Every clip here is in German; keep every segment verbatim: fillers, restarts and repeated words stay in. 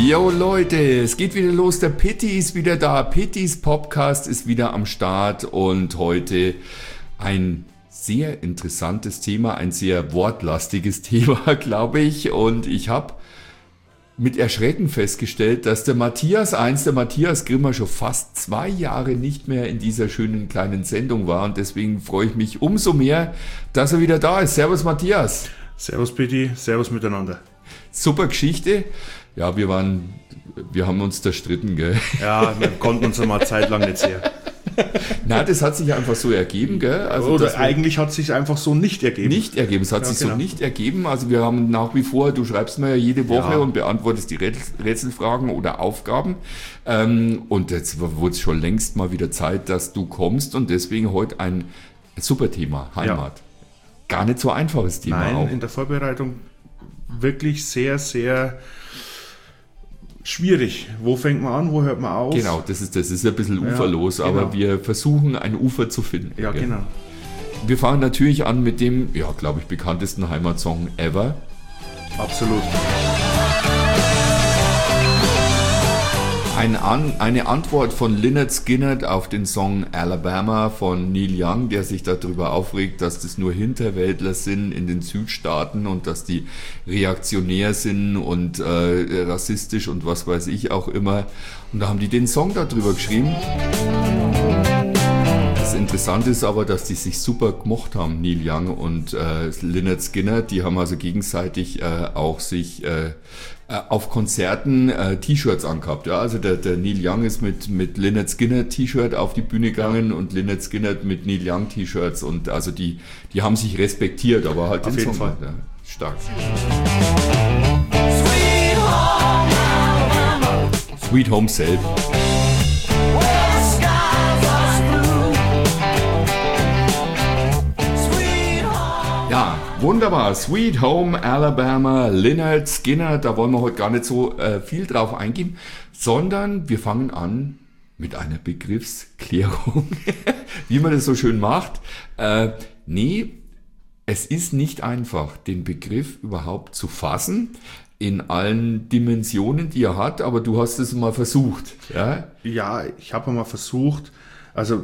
Jo Leute, es geht wieder los, der Pitti ist wieder da, Pittis Podcast ist wieder am Start und heute ein sehr interessantes Thema, ein sehr wortlastiges Thema, glaube ich, und ich habe mit Erschrecken festgestellt, dass der Matthias eins, der Matthias Grimmer schon fast zwei Jahre nicht mehr in dieser schönen kleinen Sendung war und deswegen freue ich mich umso mehr, dass er wieder da ist. Servus Matthias. Servus Pitti, servus miteinander. Super Geschichte. Ja, wir waren, wir haben uns zerstritten, gell? Ja, wir konnten uns einmal zeitlang nicht sehen. Na, das hat sich einfach so ergeben, gell? Also Oder eigentlich hat es sich einfach so nicht ergeben. Nicht ergeben, es hat ja, sich genau. so nicht ergeben. Also wir haben nach wie vor, du schreibst mir ja jede Woche ja. und beantwortest die Rätselfragen oder Aufgaben. Ähm, und jetzt wurde es schon längst mal wieder Zeit, dass du kommst und deswegen heute ein super Thema, Heimat. Ja. Gar nicht so einfaches Thema. Nein, auch. In der Vorbereitung wirklich sehr, sehr schwierig. Wo fängt man an, wo hört man auf? Genau, das ist das ist ein bisschen uferlos, ja, genau. aber wir versuchen ein Ufer zu finden. Ja, gell? genau. Wir fangen natürlich an mit dem, ja, glaube ich, bekanntesten Heimatsong ever. Absolut. Ein An, eine Antwort von Lynyrd Skynyrd auf den Song Alabama von Neil Young, der sich darüber aufregt, dass das nur Hinterwäldler sind in den Südstaaten und dass die reaktionär sind und äh, rassistisch und was weiß ich auch immer. Und da haben die den Song darüber geschrieben. Das Interessante ist aber, dass die sich super gemocht haben, Neil Young und äh, Lynyrd Skynyrd. Die haben also gegenseitig äh, auch sich äh, auf Konzerten äh, T-Shirts angehabt. Ja? Also der, der Neil Young ist mit, mit Lynyrd Skynyrd T-Shirt auf die Bühne gegangen ja. und Lynyrd Skynyrd mit Neil Young T-Shirts. Und also die, die haben sich respektiert, aber halt auf den jeden Song. Fall. Ja, stark. Sweet Home Self. Ja, wunderbar. Sweet Home Alabama, Lynyrd Skynyrd. Da wollen wir heute gar nicht so äh, viel drauf eingehen, sondern wir fangen an mit einer Begriffsklärung, wie man das so schön macht. Äh, nee, es ist nicht einfach, den Begriff überhaupt zu fassen in allen Dimensionen, die er hat, aber du hast es mal versucht. Ja, ja ich habe mal versucht, also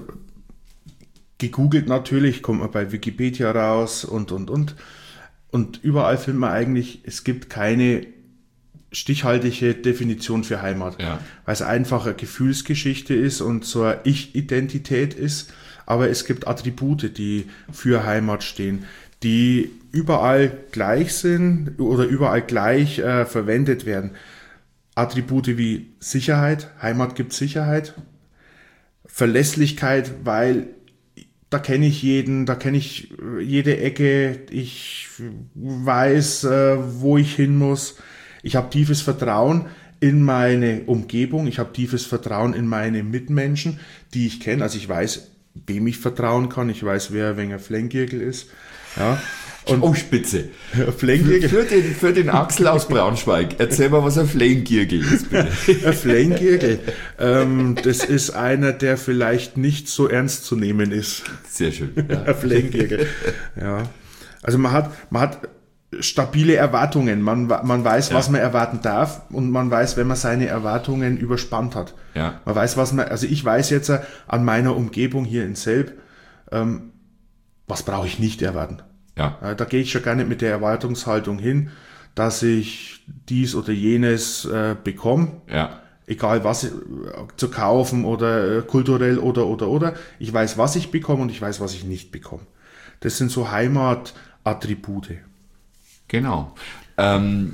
gegoogelt natürlich, kommt man bei Wikipedia raus und, und, und. Und überall findet man eigentlich, es gibt keine stichhaltige Definition für Heimat. Ja. Weil es einfach eine Gefühlsgeschichte ist und so eine Ich-Identität ist. Aber es gibt Attribute, die für Heimat stehen, die überall gleich sind oder überall gleich äh, verwendet werden. Attribute wie Sicherheit, Heimat gibt Sicherheit. Verlässlichkeit, weil da kenne ich jeden, da kenne ich jede Ecke, ich weiß, äh, wo ich hin muss. Ich habe tiefes Vertrauen in meine Umgebung, ich habe tiefes Vertrauen in meine Mitmenschen, die ich kenne. Also ich weiß, wem ich vertrauen kann, ich weiß, wer ein Flenkgirgel ist. Ja. Und oh, Spitze. Flenkgirgel. Für, für, den, für den Axel aus Braunschweig, erzähl mal, was ein Flenkgirgel ist, bitte. Ein Flenkgirgel, ähm, das ist einer, der vielleicht nicht so ernst zu nehmen ist. Sehr schön. Ja. Ein Flenkgirgel. Ja. Also man hat, man hat stabile Erwartungen, man, man weiß, ja. was man erwarten darf und man weiß, wenn man seine Erwartungen überspannt hat. Ja. Man weiß, was man, also ich weiß jetzt an meiner Umgebung hier in Selb, ähm, was brauche ich nicht erwarten. Ja. Da gehe ich schon gar nicht mit der Erwartungshaltung hin, dass ich dies oder jenes äh, bekomme. Ja. Egal was äh, zu kaufen oder äh, kulturell oder oder oder. Ich weiß, was ich bekomme und ich weiß, was ich nicht bekomme. Das sind so Heimatattribute. Genau. Ähm,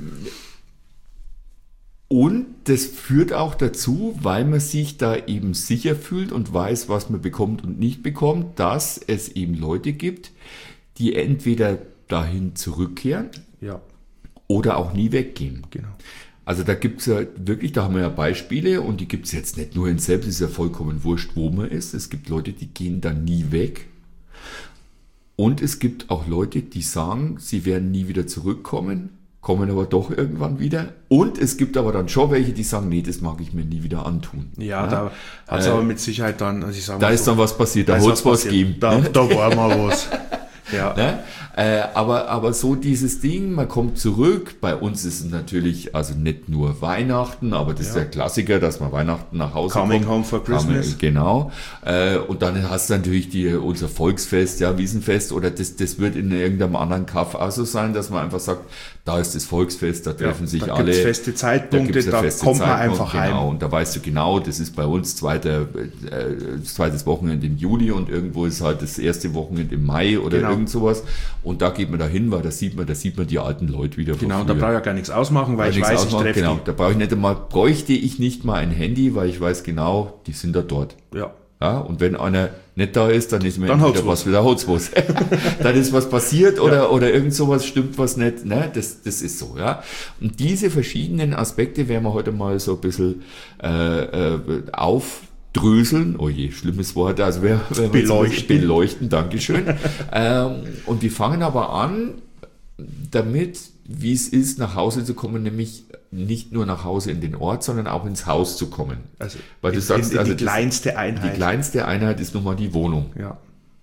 und das führt auch dazu, weil man sich da eben sicher fühlt und weiß, was man bekommt und nicht bekommt, dass es eben Leute gibt, die entweder dahin zurückkehren ja. oder auch nie weggehen. Genau. Also da gibt es ja wirklich, da haben wir ja Beispiele und die gibt es jetzt nicht nur in Selbst, es ist ja vollkommen wurscht, wo man ist. Es gibt Leute, die gehen dann nie weg. Und es gibt auch Leute, die sagen, sie werden nie wieder zurückkommen, kommen aber doch irgendwann wieder. Und es gibt aber dann schon welche, die sagen, nee, das mag ich mir nie wieder antun. Ja, ja? da hat es äh, aber mit Sicherheit dann, also ich sag da mal ist so, dann was passiert, da, da hat es was gegeben. Da, da war mal was. Ja. Ne? Äh, aber, aber so dieses Ding, man kommt zurück. Bei uns ist es natürlich, also nicht nur Weihnachten, aber das ja. ist der Klassiker, dass man Weihnachten nach Hause Coming kommt. home for Christmas. Coming, genau. Äh, und dann hast du natürlich die, unser Volksfest, ja, Wiesenfest, oder das, das wird in irgendeinem anderen Kaff auch so sein, dass man einfach sagt, da ist das Volksfest, da treffen ja, sich da alle. Gibt's feste Zeitpunkte, da, da kommt man einfach genau, heim. Und da weißt du genau, das ist bei uns zweiter, äh, zweites Wochenende im Juli und irgendwo ist halt das erste Wochenende im Mai oder genau. irgend sowas. Und da geht man da hin, weil da sieht man, da sieht man die alten Leute wieder. Genau, und da brauche ich ja gar nichts ausmachen, weil ich weiß, ausmachen, ich treffe genau, die. Da brauche ich nicht einmal, bräuchte ich nicht mal ein Handy, weil ich weiß genau, die sind da dort. Ja. Ja, und wenn einer nicht da ist, dann ist mir dann wieder was wieder Holzwurst. Dann ist was passiert oder, ja. oder irgend sowas stimmt was nicht. Ne? Das, das ist so, ja. Und diese verschiedenen Aspekte werden wir heute mal so ein bisschen äh, äh, aufdröseln. Oh je, schlimmes Wort. Also wir, wir beleuchten. beleuchten, Dankeschön. ähm, und die fangen aber an damit, wie es ist, nach Hause zu kommen, nämlich nicht nur nach Hause in den Ort, sondern auch ins Haus zu kommen. Also weil du in, sagst, in, in also die kleinste das, Einheit. Die kleinste Einheit ist nun mal die Wohnung. Ja.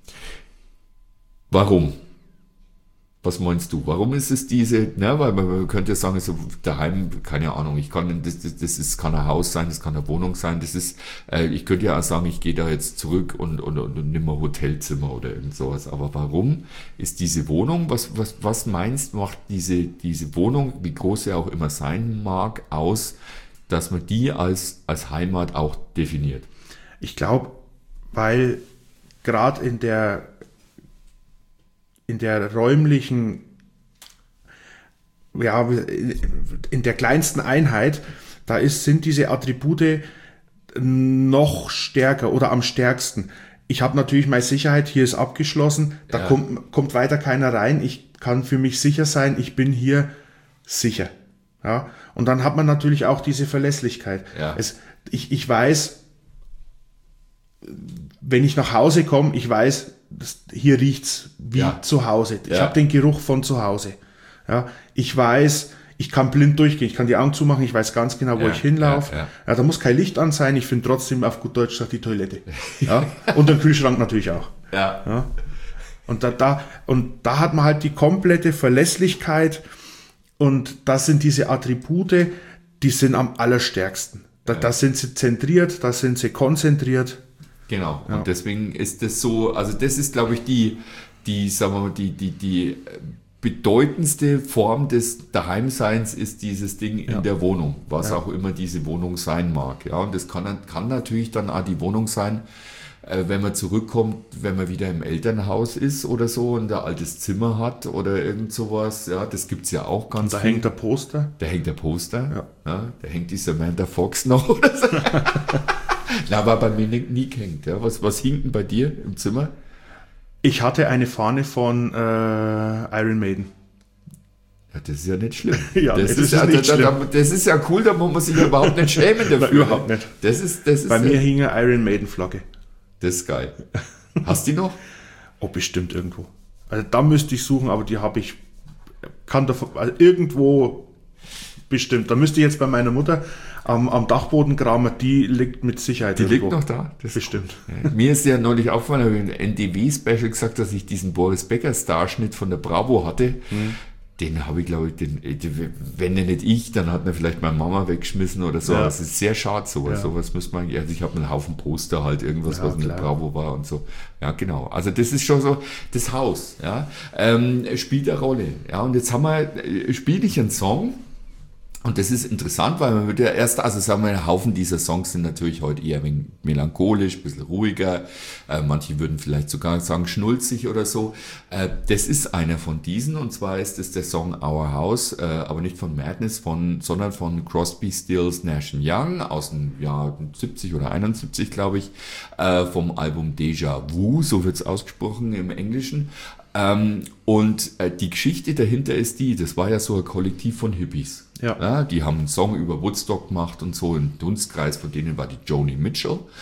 Warum? Was meinst du? Warum ist es diese, ne, weil man, man könnte ja sagen, so daheim, keine Ahnung, ich kann, das, das, das ist, kann ein Haus sein, das kann eine Wohnung sein, das ist, äh, ich könnte ja auch sagen, ich gehe da jetzt zurück und, und, und, und nimm mal Hotelzimmer oder irgend sowas. Aber warum ist diese Wohnung, was, was, was meinst, macht diese, diese Wohnung, wie groß sie auch immer sein mag, aus, dass man die als, als Heimat auch definiert? Ich glaube, weil gerade in der in der räumlichen, ja, in der kleinsten Einheit, da ist, sind diese Attribute noch stärker oder am stärksten. Ich habe natürlich meine Sicherheit, hier ist abgeschlossen, da ja. kommt, kommt weiter keiner rein, ich kann für mich sicher sein, ich bin hier sicher. Ja? Und dann hat man natürlich auch diese Verlässlichkeit. Ja. Es, ich, ich weiß, wenn ich nach Hause komme, ich weiß, das, hier riecht's wie ja. zu Hause. Ich ja. habe den Geruch von zu Hause. Ja, ich weiß, ich kann blind durchgehen, ich kann die Augen zumachen, ich weiß ganz genau, wo ja. ich hinlaufe. Ja, ja. Ja, da muss kein Licht an sein, ich finde trotzdem auf gut Deutsch die Toilette. Ja, und den Kühlschrank natürlich auch. Ja. Ja. Und da, da, und da hat man halt die komplette Verlässlichkeit und das sind diese Attribute, die sind am allerstärksten. Da, ja. da sind sie zentriert, da sind sie konzentriert. Genau, ja. und deswegen ist das so, also das ist, glaube ich, die, die, sagen wir mal, die, die, die bedeutendste Form des Daheimseins ist dieses Ding in ja. der Wohnung, was ja. auch immer diese Wohnung sein mag. Ja, und das kann, kann natürlich dann auch die Wohnung sein, äh, wenn man zurückkommt, wenn man wieder im Elternhaus ist oder so und ein altes Zimmer hat oder irgend sowas. Ja, das gibt's ja auch ganz und da viel. hängt der Poster. Da hängt der Poster. Ja. Ja, da hängt die Samantha Fox noch oder so. Na, aber bei mir nie hängt. Ja. Was, was hing denn bei dir im Zimmer? Ich hatte eine Fahne von äh, Iron Maiden. Ja, das ist ja nicht schlimm. ja, das, nee, das, ist, ist ja, nicht da, schlimm. Da, das ist ja cool, da muss man sich ja überhaupt nicht schämen dafür. Na, überhaupt nicht. Das ist, das ist bei ja, mir hing eine Iron Maiden Flagge. Das ist geil. Hast du die noch? Oh, bestimmt irgendwo. Also da müsste ich suchen, aber die habe ich, kann davon, also irgendwo bestimmt. Da müsste ich jetzt bei meiner Mutter am, am Dachboden kramen, die liegt mit Sicherheit Die irgendwo. liegt noch da? Das bestimmt. Ja, mir ist ja neulich aufgefallen, habe ich im N D W-Special gesagt, dass ich diesen Boris Becker-Starschnitt von der Bravo hatte. Hm. Den habe ich, glaube ich, den, wenn denn nicht ich, dann hat mir vielleicht meine Mama weggeschmissen oder so. Ja. Das ist sehr schade, sowas. Ja. Sowas müsste man, also ich habe einen Haufen Poster halt, irgendwas, ja, was in der Bravo war und so. Ja, genau. Also das ist schon so, das Haus, ja, ähm, spielt eine Rolle. Ja, und jetzt haben wir, spiele ich einen Song. Und das ist interessant, weil man wird ja erst, also sagen wir, ein Haufen dieser Songs sind natürlich heute eher ein wenig melancholisch, ein bisschen ruhiger. Äh, manche würden vielleicht sogar sagen schnulzig oder so. Äh, das ist einer von diesen, und zwar ist es der Song Our House, äh, aber nicht von Madness, von, sondern von Crosby, Stills, Nash and Young aus dem Jahr siebzig oder einundsiebzig, glaube ich, äh, vom Album Déjà Vu, so wird's ausgesprochen im Englischen. Ähm, und äh, die Geschichte dahinter ist die, das war ja so ein Kollektiv von Hippies. Ja. Ja, die haben einen Song über Woodstock gemacht und so, im Dunstkreis von denen war die Joni Mitchell.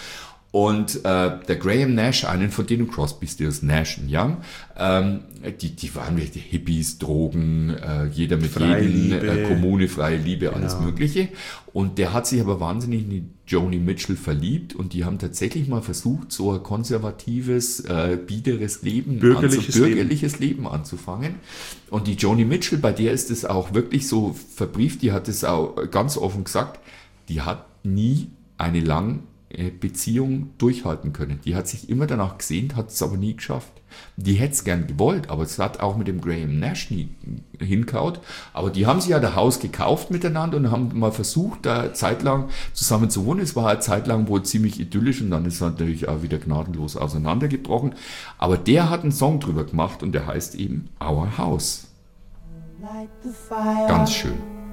Und äh, der Graham Nash, einen von denen, Crosby, Stills, Nash und Young, ähm, die, die waren wirklich Hippies, Drogen, äh, jeder mit freie jedem, Liebe. äh, Kommune, freie Liebe, alles Genau. Mögliche. Und der hat sich aber wahnsinnig in die Joni Mitchell verliebt und die haben tatsächlich mal versucht, so ein konservatives, äh, biederes Leben, Bürgerliches anzu- bürgerliches Leben. Leben anzufangen. Und die Joni Mitchell, bei der ist es auch wirklich so verbrieft, die hat es auch ganz offen gesagt, die hat nie eine lange Beziehung durchhalten können. Die hat sich immer danach gesehnt, hat es aber nie geschafft. Die hätte es gern gewollt, aber es hat auch mit dem Graham Nash nie hinkaut. Aber die haben sich ja das Haus gekauft miteinander und haben mal versucht, da zeitlang zusammen zu wohnen. Es war eine Zeit lang wohl ziemlich idyllisch und dann ist es natürlich auch wieder gnadenlos auseinandergebrochen. Aber der hat einen Song drüber gemacht und der heißt eben Our House. Ganz schön.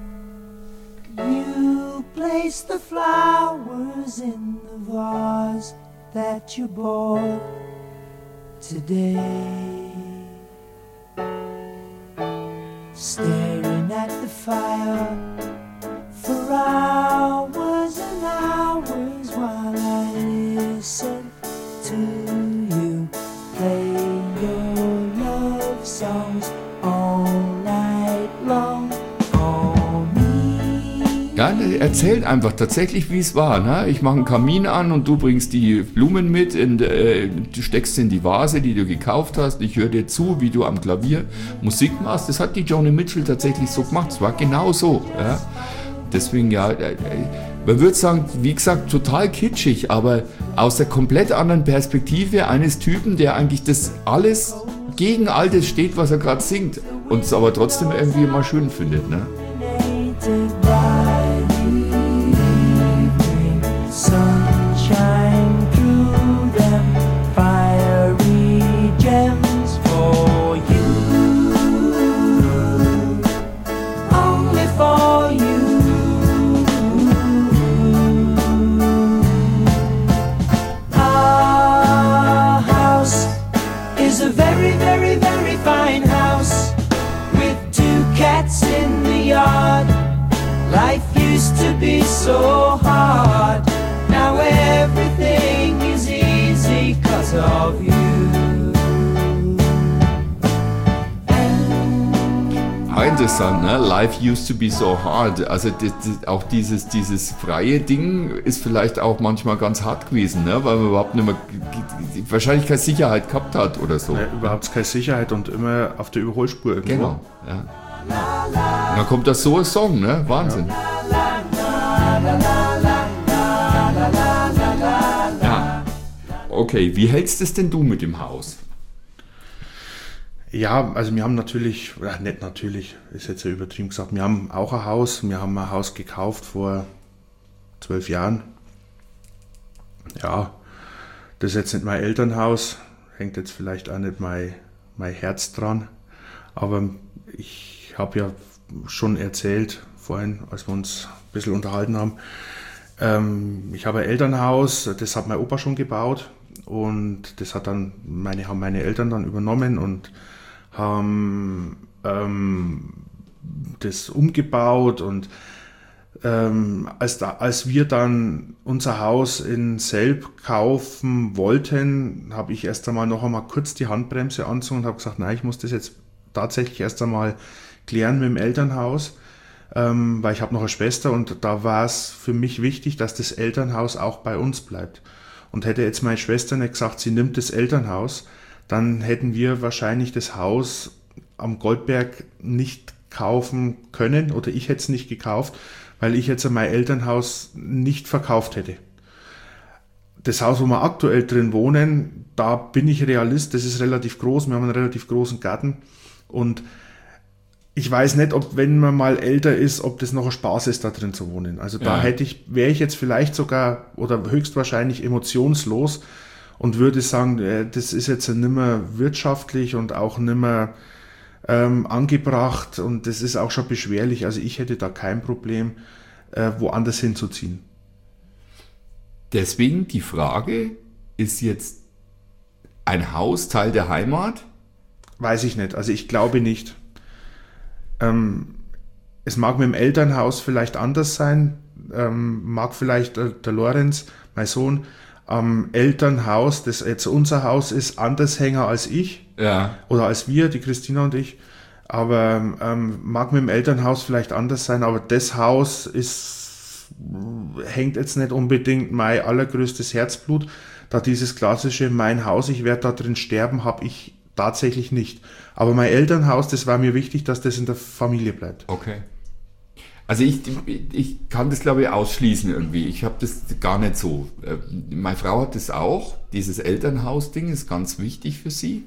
You place the flowers in the vase that you bought today, staring at the fire for hours and hours while I listen to you play your love songs all night long. Ja, er erzählt einfach tatsächlich, wie es war. Ne? Ich mache einen Kamin an und du bringst die Blumen mit, in, äh, du steckst sie in die Vase, die du gekauft hast. Ich höre dir zu, wie du am Klavier Musik machst. Das hat die Joni Mitchell tatsächlich so gemacht. Es war genau so. Ja? Deswegen, ja, äh, man würde sagen, wie gesagt, total kitschig, aber aus der komplett anderen Perspektive eines Typen, der eigentlich das alles gegen all das steht, was er gerade singt und es aber trotzdem irgendwie mal schön findet. Ne? Sunshine through them, fiery gems for you, only for you. Our house is a very, very, very fine house with two cats in the yard. Life used to be so hard. Now everything is easy 'cause of you. Ah, interessant, ne? Life used to be so hard. Also das, das, auch dieses, dieses freie Ding ist vielleicht auch manchmal ganz hart gewesen, ne? Weil man überhaupt nicht mehr wahrscheinlich keine Sicherheit gehabt hat oder so. Ja, überhaupt keine Sicherheit und immer auf der Überholspur irgendwo. Genau. Ja. Und dann kommt das so ein Song, ne? Wahnsinn. Ja. Okay, wie hältst es denn du mit dem Haus? Ja, also wir haben natürlich, oder nicht natürlich, ist jetzt ja übertrieben gesagt, wir haben auch ein Haus. Wir haben ein Haus gekauft vor zwölf Jahren. Ja, das ist jetzt nicht mein Elternhaus, hängt jetzt vielleicht auch nicht mein, mein Herz dran. Aber ich habe ja schon erzählt, vorhin, als wir uns ein bisschen unterhalten haben, ähm, ich habe ein Elternhaus, das hat mein Opa schon gebaut und das hat dann meine, haben meine Eltern dann übernommen und haben ähm, das umgebaut und ähm, als, da, als wir dann unser Haus in Selb kaufen wollten, habe ich erst einmal noch einmal kurz die Handbremse angezogen und habe gesagt, nein, ich muss das jetzt tatsächlich erst einmal klären mit dem Elternhaus, ähm, weil ich habe noch eine Schwester und da war es für mich wichtig, dass das Elternhaus auch bei uns bleibt. Und hätte jetzt meine Schwester nicht gesagt, sie nimmt das Elternhaus, dann hätten wir wahrscheinlich das Haus am Goldberg nicht kaufen können oder ich hätte es nicht gekauft, weil ich jetzt mein Elternhaus nicht verkauft hätte. Das Haus, wo wir aktuell drin wohnen, da bin ich Realist, das ist relativ groß, wir haben einen relativ großen Garten und ich weiß nicht, ob, wenn man mal älter ist, ob das noch ein Spaß ist, da drin zu wohnen. Also da Ja. hätte ich, wäre ich jetzt vielleicht sogar oder höchstwahrscheinlich emotionslos und würde sagen, äh, das ist jetzt nimmer wirtschaftlich und auch nimmer ähm, angebracht und das ist auch schon beschwerlich. Also ich hätte da kein Problem, äh, woanders hinzuziehen. Deswegen die Frage, ist jetzt ein Haus Teil der Heimat? Weiß ich nicht. Also ich glaube nicht. Ähm, es mag mit dem Elternhaus vielleicht anders sein, ähm, mag vielleicht äh, der Lorenz, mein Sohn, am Elternhaus, das jetzt unser Haus ist, anders hängen als ich. Ja. Oder als wir, die Christina und ich. Aber ähm, mag mit dem Elternhaus vielleicht anders sein, aber das Haus ist, hängt jetzt nicht unbedingt mein allergrößtes Herzblut. Da dieses klassische, mein Haus, ich werde da drin sterben, habe ich tatsächlich nicht. Aber mein Elternhaus, das war mir wichtig, dass das in der Familie bleibt. Okay. Also ich, ich kann das, glaube ich, ausschließen irgendwie. Ich habe das gar nicht so. Meine Frau hat das auch. Dieses Elternhaus-Ding ist ganz wichtig für sie.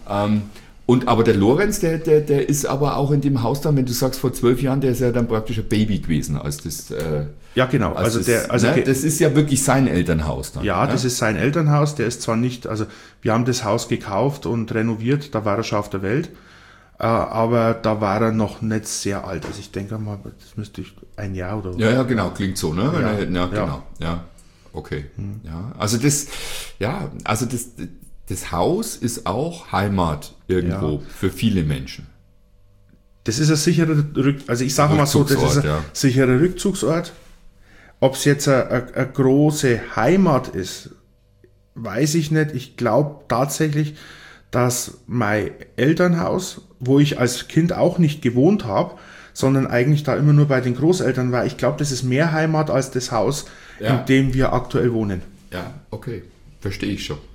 Und aber der Lorenz, der, der, der ist aber auch in dem Haus dann, wenn du sagst vor zwölf Jahren, der ist ja dann praktisch ein Baby gewesen, als das. Äh, ja, genau. Als also das, der, also ne, das ist ja wirklich sein Elternhaus dann. Ja, ne? Das ist sein Elternhaus. Der ist zwar nicht, also wir haben das Haus gekauft und renoviert. Da war er schon auf der Welt. Aber da war er noch nicht sehr alt. Also ich denke mal, das müsste ich ein Jahr oder... Ja, ja, genau, klingt so, ne? Ja, ja, ja genau, ja. ja, okay. Hm. Ja, also das, ja, also das, das Haus ist auch Heimat irgendwo Ja. für viele Menschen. Das ist ein sicherer Rück... Also ich sage mal so, das ist ein ja. sicherer Rückzugsort. Ob es jetzt eine, eine, eine große Heimat ist, weiß ich nicht. Ich glaube tatsächlich, dass mein Elternhaus, wo ich als Kind auch nicht gewohnt habe, sondern eigentlich da immer nur bei den Großeltern war, ich glaube, das ist mehr Heimat als das Haus, Ja. in dem wir aktuell wohnen. Ja, okay, verstehe ich schon.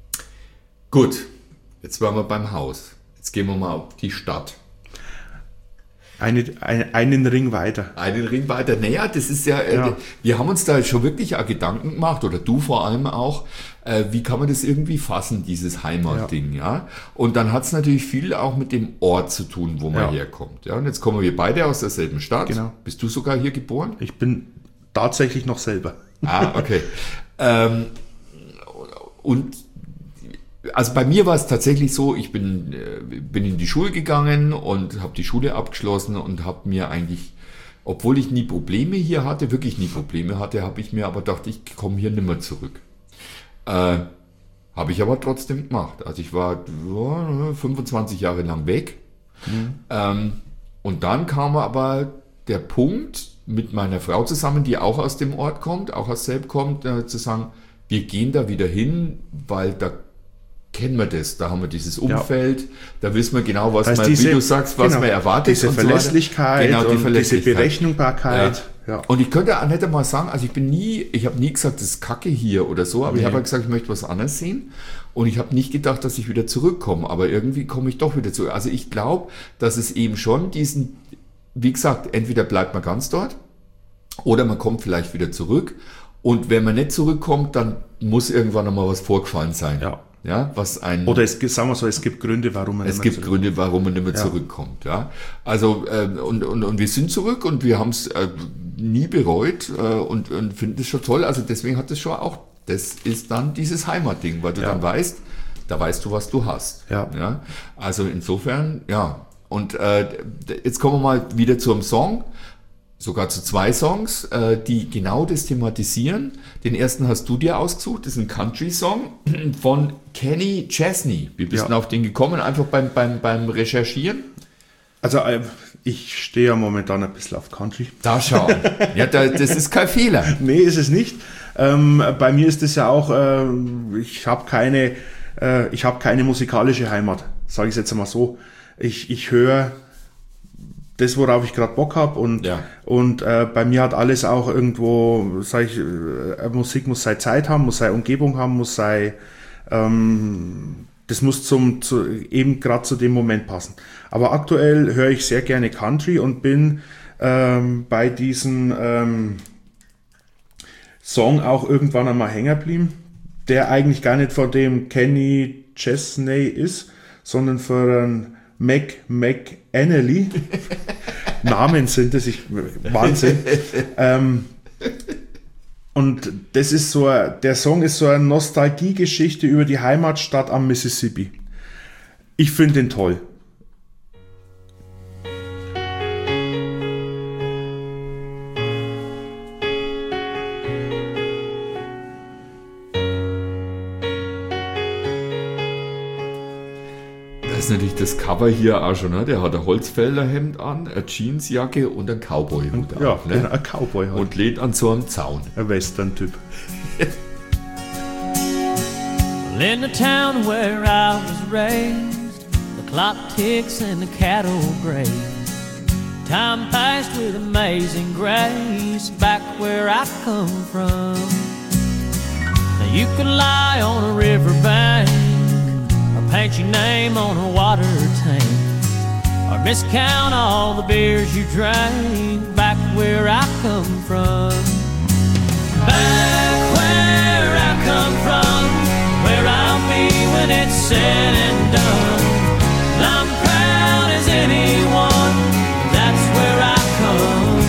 Gut, jetzt waren wir beim Haus. Jetzt gehen wir mal auf die Stadt. Eine, ein, einen Ring weiter. Einen Ring weiter. Naja, das ist ja, Ja. äh, wir haben uns da schon wirklich auch Gedanken gemacht, oder du vor allem auch, äh, wie kann man das irgendwie fassen, dieses Heimatding, ja. Und dann hat es natürlich viel auch mit dem Ort zu tun, wo man Ja. herkommt. Ja, und jetzt kommen wir beide aus derselben Stadt. Genau. Bist du sogar hier geboren? Ich bin tatsächlich noch selber. Ah, okay. ähm, und also bei mir war es tatsächlich so, ich bin, äh, bin in die Schule gegangen und habe die Schule abgeschlossen und habe mir eigentlich, obwohl ich nie Probleme hier hatte, wirklich nie Probleme hatte, habe ich mir aber gedacht, ich komme hier nimmer zurück. Äh, habe ich aber trotzdem gemacht. Also ich war ja, fünfundzwanzig Jahre lang weg. Mhm. Ähm, und dann kam aber der Punkt mit meiner Frau zusammen, die auch aus dem Ort kommt, auch aus Selb kommt, äh, zu sagen, wir gehen da wieder hin, weil da kennen wir das, da haben wir dieses Umfeld, ja. Da wissen wir genau, was man, diese, wie du sagst, was genau, man erwartet. Diese und Verlässlichkeit, so genau, die und Verlässlichkeit. diese Berechenbarkeit. Ja. Ja. Und ich könnte auch nicht einmal sagen, also ich bin nie, ich habe nie gesagt, das ist Kacke hier oder so, aber nee. Ich habe halt gesagt, ich möchte was anderes sehen. Und ich habe nicht gedacht, dass ich wieder zurückkomme, aber irgendwie komme ich doch wieder zurück. Also ich glaube, dass es eben schon diesen, wie gesagt, entweder bleibt man ganz dort oder man kommt vielleicht wieder zurück. Und wenn man nicht zurückkommt, dann muss irgendwann nochmal was vorgefallen sein. Ja. Ja, was ein, Oder es gibt, sagen wir so, es gibt Gründe, warum man es gibt Gründe, warum man nicht mehr ja. zurückkommt. Ja, also äh, und, und und wir sind zurück und wir haben es äh, nie bereut äh, und, und finden es schon toll. Also deswegen hat es schon auch, das ist dann dieses Heimatding, weil du ja. dann weißt, da weißt du, was du hast. Ja. Ja, also insofern, ja. Und äh, jetzt kommen wir mal wieder zum Song. Sogar zu zwei Songs, äh, die genau das thematisieren. Den ersten hast du dir ausgesucht, das ist ein Country-Song von Kenny Chesney. Wie bist du ja. auf den gekommen? Einfach beim, beim, beim Recherchieren? Also äh, ich stehe ja momentan ein bisschen auf Country. Da schau. Ja, da, das ist kein Fehler. Nee, ist es nicht. Ähm, bei mir ist es ja auch, äh, ich habe keine, äh, ich habe keine musikalische Heimat, sage ich jetzt einmal so. Ich, ich höre das, worauf ich gerade Bock habe und, ja. und äh, bei mir hat alles auch irgendwo, sag ich, äh, Musik muss seine Zeit haben, muss seine Umgebung haben, muss sei, ähm, das muss zum, zu, eben gerade zu dem Moment passen. Aber aktuell höre ich sehr gerne Country und bin ähm, bei diesem ähm, Song auch irgendwann einmal hängen geblieben, der eigentlich gar nicht von dem Kenny Chesney ist, sondern von einem Mac McAnally. Namen sind das, ich, Wahnsinn. ähm, und das ist so, der Song ist so eine Nostalgiegeschichte über die Heimatstadt am Mississippi. Ich finde den toll. Das ist natürlich das Cover hier auch schon, ne? Der hat ein Holzfällerhemd an, eine Jeansjacke und ein Cowboy-Hut Ja, auf, ne? ein Cowboy halt. Und lädt an so einem Zaun. Ein Western-Typ. Well, in the town where I was raised, the clock ticks and the cattle graze. Time passed with amazing grace back where I come from. Now you could lie on a riverbank or paint your name on a water tank or miscount all the beers you drank back where I come from. Back where I come from, where I'll be when it's said and done. And I'm proud as anyone, that's where I come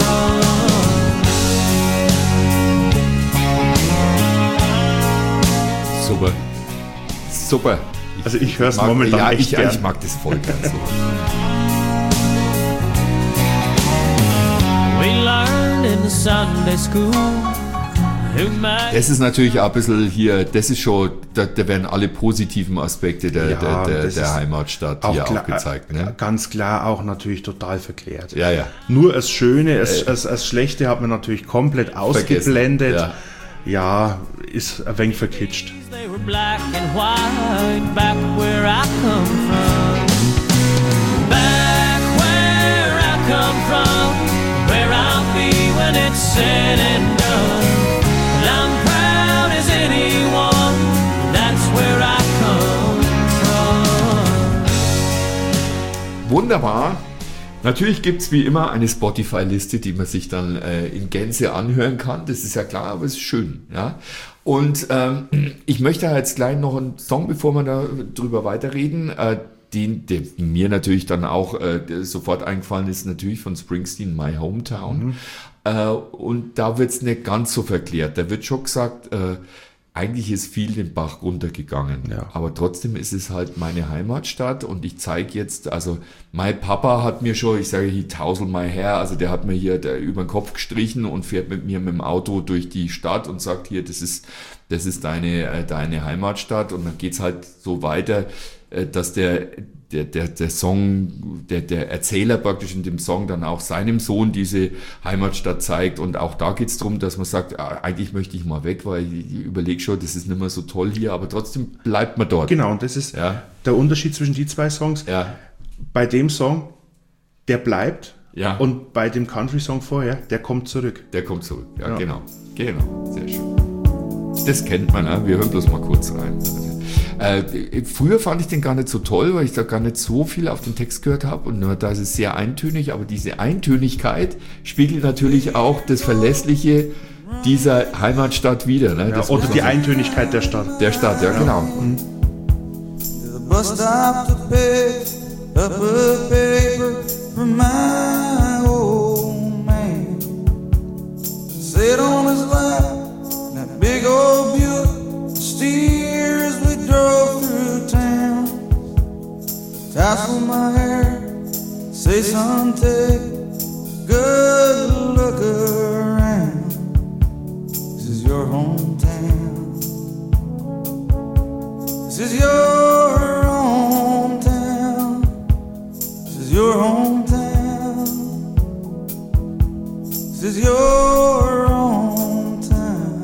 from. Super. Super. Also ich höre es mag, momentan ja, echt ich, gern. ich mag das voll gern so. We learned in the Sunday school. Das ist natürlich auch ein bisschen hier, das ist schon, da, da werden alle positiven Aspekte der, Ja, der, der, das der ist Heimatstadt auch hier klar, aufgezeigt. Ne? Ganz klar auch natürlich total verklärt. Ja, ja. Nur das Schöne, das, das, das Schlechte hat man natürlich komplett ausgeblendet. Ja. Ja, ist ein wenig verkitscht. They were black and white back where I come from. Back where I come from, where I'll be when it's said and done. And I'm proud as anyone, that's where I come from. Wunderbar. Natürlich gibt es wie immer eine Spotify-Liste, die man sich dann äh, in Gänze anhören kann. Das ist ja klar, aber es ist schön. Ja? Und ähm, ich möchte jetzt gleich noch einen Song, bevor wir da drüber weiterreden, äh, den, der mir natürlich dann auch äh, sofort eingefallen ist, natürlich von Springsteen, My Hometown. Mhm. Äh, und da wird es nicht ganz so verklärt. Da wird schon gesagt, äh, eigentlich ist viel den Bach runtergegangen, Ja. aber trotzdem ist es halt meine Heimatstadt und ich zeige jetzt, also mein Papa hat mir schon, ich sage, he tousle my hair, also der hat mir hier der, über den Kopf gestrichen und fährt mit mir mit dem Auto durch die Stadt und sagt hier, das ist, das ist deine, äh, deine Heimatstadt und dann geht's halt so weiter, äh, dass der Der, der, der Song, der, der Erzähler praktisch in dem Song dann auch seinem Sohn diese Heimatstadt zeigt und auch da geht's drum, dass man sagt, ah, eigentlich möchte ich mal weg, weil ich, ich überlege schon, das ist nicht mehr so toll hier, aber trotzdem bleibt man dort. Genau, und das ist Ja. der Unterschied zwischen die zwei Songs. Ja, Bei dem Song, der bleibt, Ja. und bei dem Country-Song vorher, der kommt zurück. der kommt zurück. Ja, Ja. genau. Genau, sehr schön. Das kennt man, ne? Wir hören bloß mal kurz rein. Äh, früher fand ich den gar nicht so toll, weil ich da gar nicht so viel auf den Text gehört habe und nur da ist es sehr eintönig, aber diese Eintönigkeit spiegelt natürlich auch das Verlässliche dieser Heimatstadt wider. Ne? Ja, Das oder muss die man sagen. Eintönigkeit der Stadt. Der Stadt, ja, genau. The bus stop to pick up a paper from my old man. Sit on his lap, in that big old Buick steers we drove through town. Tassel my hair, say son, take a good look around. This is your hometown. This is your hometown. This is your hometown. This is your hometown.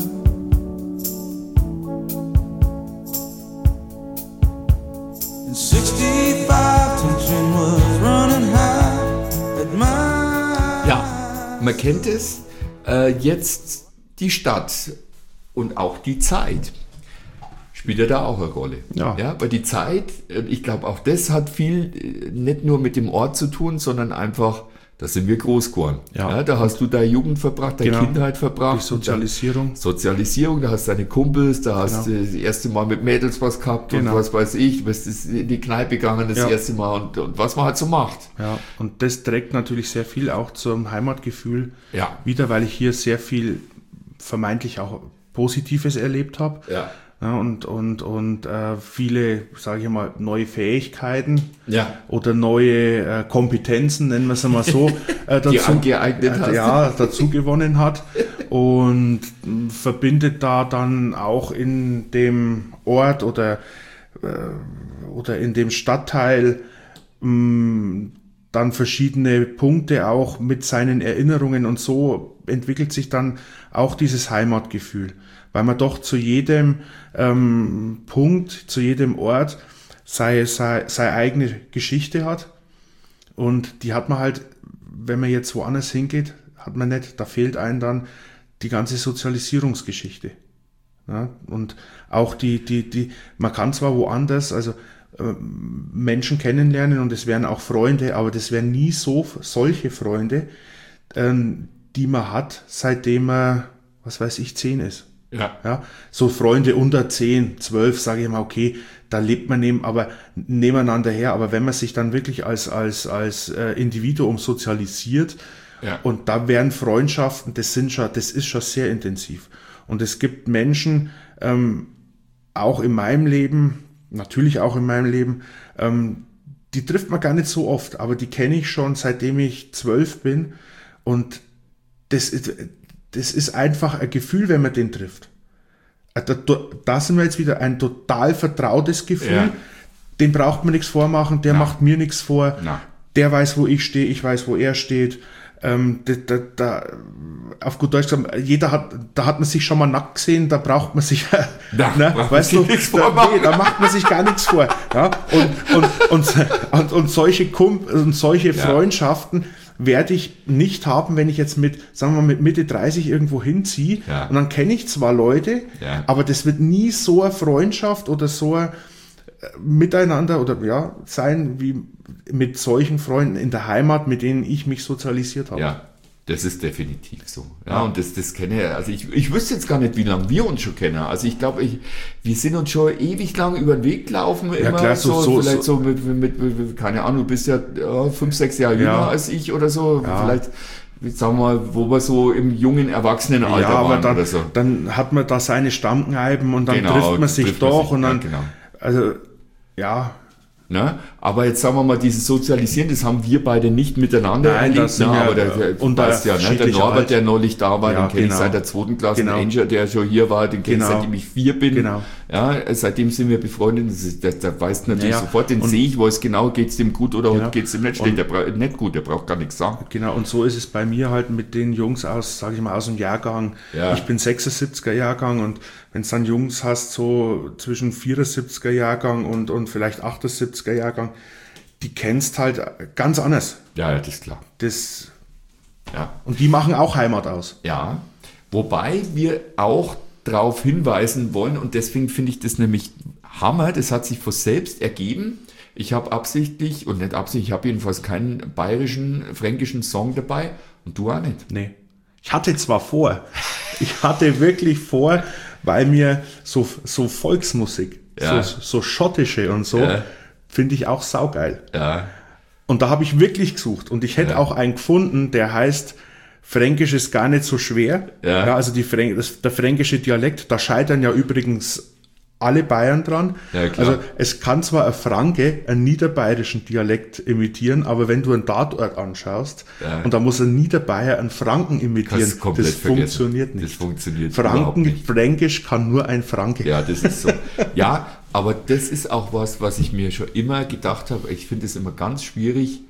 In sixty-five, tension was running high at my. Ja, man kennt es. Äh, jetzt die Stadt und auch die Zeit. Spielt ja da auch eine Rolle. Ja. Ja, weil die Zeit, äh, ich glaube auch das hat viel äh, nicht nur mit dem Ort zu tun, sondern einfach, da sind wir groß geworden. Ja. Ja, da hast du deine Jugend verbracht, deine Genau. Kindheit verbracht. Die Sozialisierung. Sozialisierung, da hast du deine Kumpels, da hast Genau. du das erste Mal mit Mädels was gehabt Genau. und was weiß ich, du bist in die Kneipe gegangen das Ja. erste Mal und, und was man halt so macht. Ja, und das trägt natürlich sehr viel auch zum Heimatgefühl Ja. wieder, weil ich hier sehr viel vermeintlich auch Positives erlebt habe. Ja. Ja, und und, und äh, viele, sage ich mal, neue Fähigkeiten Ja. oder neue äh, Kompetenzen, nennen wir es einmal so, äh, dazu, Die angeeignet hast. ja, dazu gewonnen hat und mh, verbindet da dann auch in dem Ort oder, äh, oder in dem Stadtteil mh, dann verschiedene Punkte auch mit seinen Erinnerungen und so entwickelt sich dann auch dieses Heimatgefühl. weil man doch zu jedem ähm, Punkt, zu jedem Ort seine, seine, seine eigene Geschichte hat. Und die hat man halt, wenn man jetzt woanders hingeht, hat man nicht, da fehlt einem dann die ganze Sozialisierungsgeschichte. Ja, und auch die, die, die, man kann zwar woanders, also äh, Menschen kennenlernen und es werden auch Freunde, aber das wären nie so solche Freunde, ähm, die man hat, seitdem man, was weiß ich, zehn ist. Ja. Ja, so Freunde unter zehn, zwölf, sage ich mal, okay, da lebt man neben, aber nebeneinander her, aber wenn man sich dann wirklich als, als, als äh, Individuum sozialisiert, Ja. und da werden Freundschaften, das sind schon, das ist schon sehr intensiv. Und es gibt Menschen, ähm, auch in meinem Leben, natürlich auch in meinem Leben, ähm, die trifft man gar nicht so oft, aber die kenne ich schon, seitdem ich zwölf bin. Und das ist, das ist einfach ein Gefühl, wenn man den trifft. Da, da sind wir jetzt wieder ein total vertrautes Gefühl. Ja. Dem braucht man nichts vormachen, der Na. macht mir nichts vor. Na. Der weiß, wo ich stehe, ich weiß, wo er steht. Ähm, da, da, da, auf gut Deutsch gesagt, jeder hat, da hat man sich schon mal nackt gesehen, da braucht man sich, Da ne, braucht man weißt sich du, nichts da, vormachen. nee, da macht man sich gar nichts vor. Ja? Und, und, und, und, und solche Kump und solche Ja. Freundschaften werde ich nicht haben, wenn ich jetzt mit, sagen wir mal, mit Mitte dreißig irgendwo hinziehe. Ja. Und dann kenne ich zwar Leute, Ja. aber das wird nie so eine Freundschaft oder so ein Miteinander oder ja sein wie mit solchen Freunden in der Heimat, mit denen ich mich sozialisiert habe. Ja, das ist definitiv so. Ja, und das, das kenne ich, also ich, ich wüsste jetzt gar nicht, wie lange wir uns schon kennen. Also ich glaube, ich, wir sind uns schon ewig lang über den Weg gelaufen. Immer klar, so- so, so- vielleicht so- so mit, mit, mit, mit, keine Ahnung, du bist ja äh, fünf, sechs Jahre jünger Ja. als ich oder so. Ja. Vielleicht, sagen wir mal, wo wir so im jungen Erwachsenenalter Ja, aber waren dann, oder so. dann hat man da seine Stammkneipen und dann Genau, trifft man dann sich trifft man doch sich, und ja, dann, genau. also, ja, Ne? Aber jetzt sagen wir mal, dieses Sozialisieren, das haben wir beide nicht miteinander Nein, erlebt. das sind ne? ja, Aber der, der, äh, du weißt ja, ne? der unterschiedlicher Norbert, Alter. der neulich da war, Ja, den kenne genau. ich seit der zweiten Klasse. Genau. Den Angel, der schon hier war, den kenne ich Genau. seitdem ich vier bin. Genau. Ja, seitdem sind wir befreundet. Das ist, der, der weiß natürlich Ja, ja. sofort, den Und- sehe ich, weiß genau, geht's dem gut oder Genau. geht's dem nicht schlecht. Der braucht nicht gut, der braucht gar nichts sagen. genau, und so ist es bei mir halt mit den Jungs aus, sage ich mal, aus dem Jahrgang. Ja. Ich bin sechsundsiebziger Jahrgang und wenn es dann Jungs hast, so zwischen vierundsiebziger Jahrgang und, und vielleicht achtundsiebziger Jahrgang, die kennst halt ganz anders. Ja, ja, das ist klar. Das, Ja. und die machen auch Heimat aus. Ja, wobei wir auch darauf hinweisen wollen und deswegen finde ich das nämlich Hammer, das hat sich von selbst ergeben. Ich habe absichtlich, und nicht absichtlich, ich habe jedenfalls keinen bayerischen, fränkischen Song dabei und du auch nicht. Nee. Ich hatte zwar vor, ich hatte wirklich vor, weil mir so, so Volksmusik, Ja. so, so schottische und so, Ja. finde ich auch saugeil. Ja, Und da habe ich wirklich gesucht und ich hätte Ja. auch einen gefunden, der heißt Fränkisch ist gar nicht so schwer. Ja. also die Fränk das, der fränkische Dialekt, da scheitern ja übrigens alle Bayern dran. Ja, klar. Also es kann zwar ein Franke einen niederbayerischen Dialekt imitieren, aber wenn du einen Tatort anschaust Ja. und da muss ein Niederbayer einen Franken imitieren, kannst du komplett das vergessen. funktioniert nicht. Das funktioniert überhaupt Franken, nicht. Fränkisch kann nur ein Franke. Ja, das ist so. Ja, aber das ist auch was, was ich mir schon immer gedacht habe. Ich finde es immer ganz schwierig.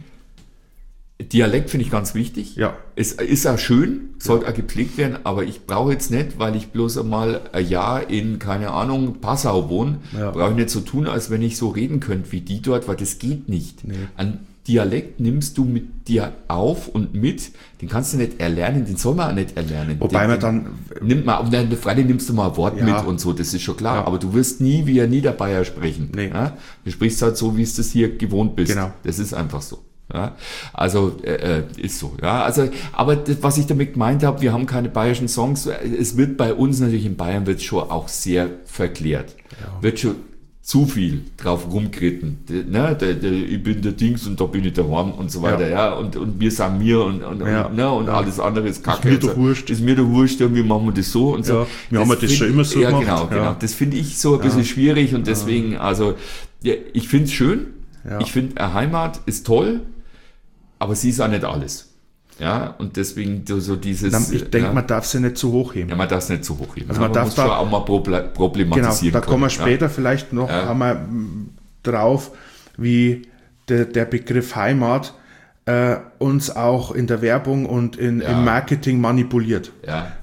Dialekt finde ich ganz wichtig. Ja. Es ist auch schön, sollte auch gepflegt werden, aber ich brauche jetzt nicht, weil ich bloß einmal ein Jahr in, keine Ahnung, Passau wohne, Ja. brauche ich nicht so tun, als wenn ich so reden könnte wie die dort, weil das geht nicht. Nee. Ein Dialekt nimmst du mit dir auf und mit, den kannst du nicht erlernen, den soll man auch nicht erlernen. Wobei den, man dann, Nimmt mal, und dann, freilich nimmst du mal ein Wort Ja. mit und so, das ist schon klar. Ja. Aber du wirst nie wie ein Niederbayer sprechen. Nee. Ja? Du sprichst halt so, wie es das hier gewohnt bist. Genau. Das ist einfach so. Ja? Also äh, äh, ist so. Ja? Also, aber das, was ich damit gemeint habe, wir haben keine bayerischen Songs. Es wird bei uns natürlich in Bayern wird schon auch sehr verklärt. Ja. Wird schon zu viel drauf rumgeritten. De, ne? der, der, ich bin der Dings und da bin ich der Horn und so weiter. Ja. Ja. Und, und wir sagen mir und, und, Ja. und, ne? und Ja. alles andere ist Kacke. mir doch Also, wurscht. Ist mir doch wurscht, ja, wie machen wir das so und so. Ja, wir haben ja das schon find- immer so ja, gemacht. Genau, Ja. genau. Das finde ich so ein bisschen schwierig und deswegen, also, ja, ich finde es schön. Ja. Ich finde, eine Heimat ist toll, aber sie ist auch nicht alles. Ja, und deswegen so, so dieses. Dann, ich denke, ja, man darf sie nicht zu hoch heben. ja, man darf es nicht zu hoch heben. Also man Ja, darf muss da- schon auch mal proble- Genau, problematisieren. da kommen wir können, später vielleicht noch Ja. haben wir, m, drauf, wie der, der Begriff Heimat äh, uns auch in der Werbung und in, Ja. im Marketing manipuliert. Ja. Ja,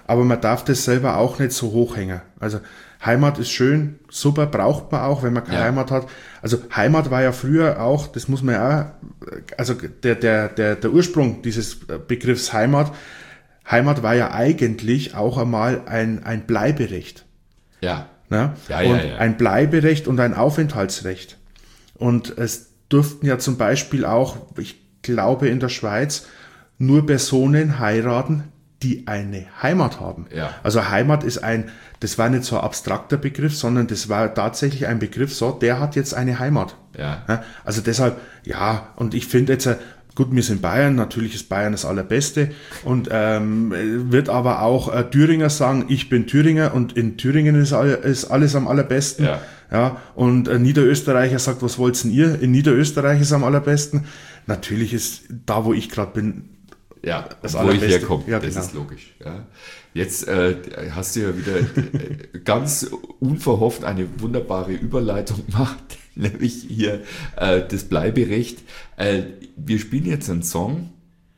aber man darf das selber auch nicht so hochhängen. Also Heimat ist schön, super, braucht man auch, wenn man keine Ja. Heimat hat. Also Heimat war ja früher auch, das muss man ja auch, also der, der, der, der Ursprung dieses Begriffs Heimat, Heimat war ja eigentlich auch einmal ein, ein Bleiberecht. Ja. Ne? Ja, ja, und ja. ein Bleiberecht und ein Aufenthaltsrecht. Und es durften ja zum Beispiel auch, ich glaube in der Schweiz, nur Personen heiraten, die eine Heimat haben. Ja. Also Heimat ist ein, das war nicht so ein abstrakter Begriff, sondern das war tatsächlich ein Begriff, so, der hat jetzt eine Heimat. Ja. Ja, also deshalb, ja, und ich finde jetzt, äh, gut, wir sind Bayern, natürlich ist Bayern das Allerbeste und ähm, wird aber auch äh, Thüringer sagen, ich bin Thüringer und in Thüringen ist, all, ist alles am allerbesten. Ja. Ja, und ein Niederösterreicher sagt, was wollt's denn ihr? In Niederösterreich ist am allerbesten. Natürlich ist da, wo ich gerade bin, Ja, das wo ich Allerbeste. herkomme, Ja, das genau. ist logisch. Ja. Jetzt äh, hast du ja wieder äh, ganz unverhofft eine wunderbare Überleitung gemacht, nämlich hier äh, das Bleiberecht. Äh, wir spielen jetzt einen Song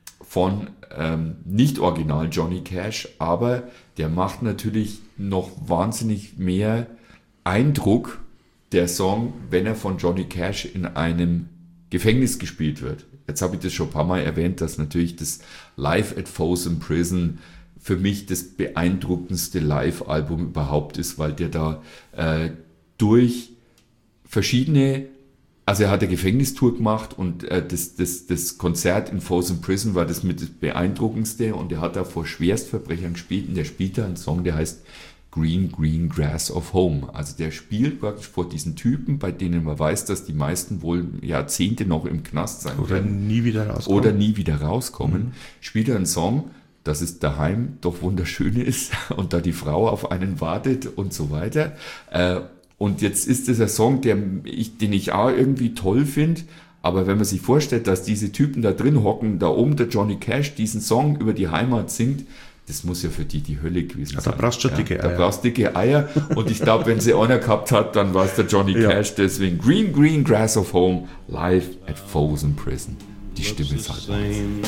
von ähm, nicht original Johnny Cash, aber der macht natürlich noch wahnsinnig mehr Eindruck, der Song, wenn er von Johnny Cash in einem Gefängnis gespielt wird. Jetzt habe ich das schon ein paar Mal erwähnt, dass natürlich das Live at Folsom Prison für mich das beeindruckendste Live-Album überhaupt ist, weil der da äh, durch verschiedene, also er hat eine Gefängnistour gemacht und äh, das, das, das Konzert in Folsom Prison war das mit das beeindruckendste und er hat da vor Schwerstverbrechern gespielt und der spielt da einen Song, der heißt Green, Green Grass of Home. Also der spielt praktisch vor diesen Typen, bei denen man weiß, dass die meisten wohl Jahrzehnte noch im Knast sein oder werden. nie wieder rauskommen. Oder nie wieder rauskommen. Mhm. Spielt er einen Song, dass es daheim doch wunderschön ist und da die Frau auf einen wartet und so weiter. Äh, und jetzt ist das ein Song, der ich, den ich auch irgendwie toll finde, aber wenn man sich vorstellt, dass diese Typen da drin hocken, da oben der Johnny Cash diesen Song über die Heimat singt, das muss ja für die die Hölle gewesen Ja, sein. da brauchst du schon dicke Da Eier. brauchst du dicke Eier. Und ich glaube, wenn sie einer gehabt hat, dann war es der Johnny Ja. Cash. Deswegen Green, Green Grass of Home, live at Folsom Prison. Die Stimme ist halt same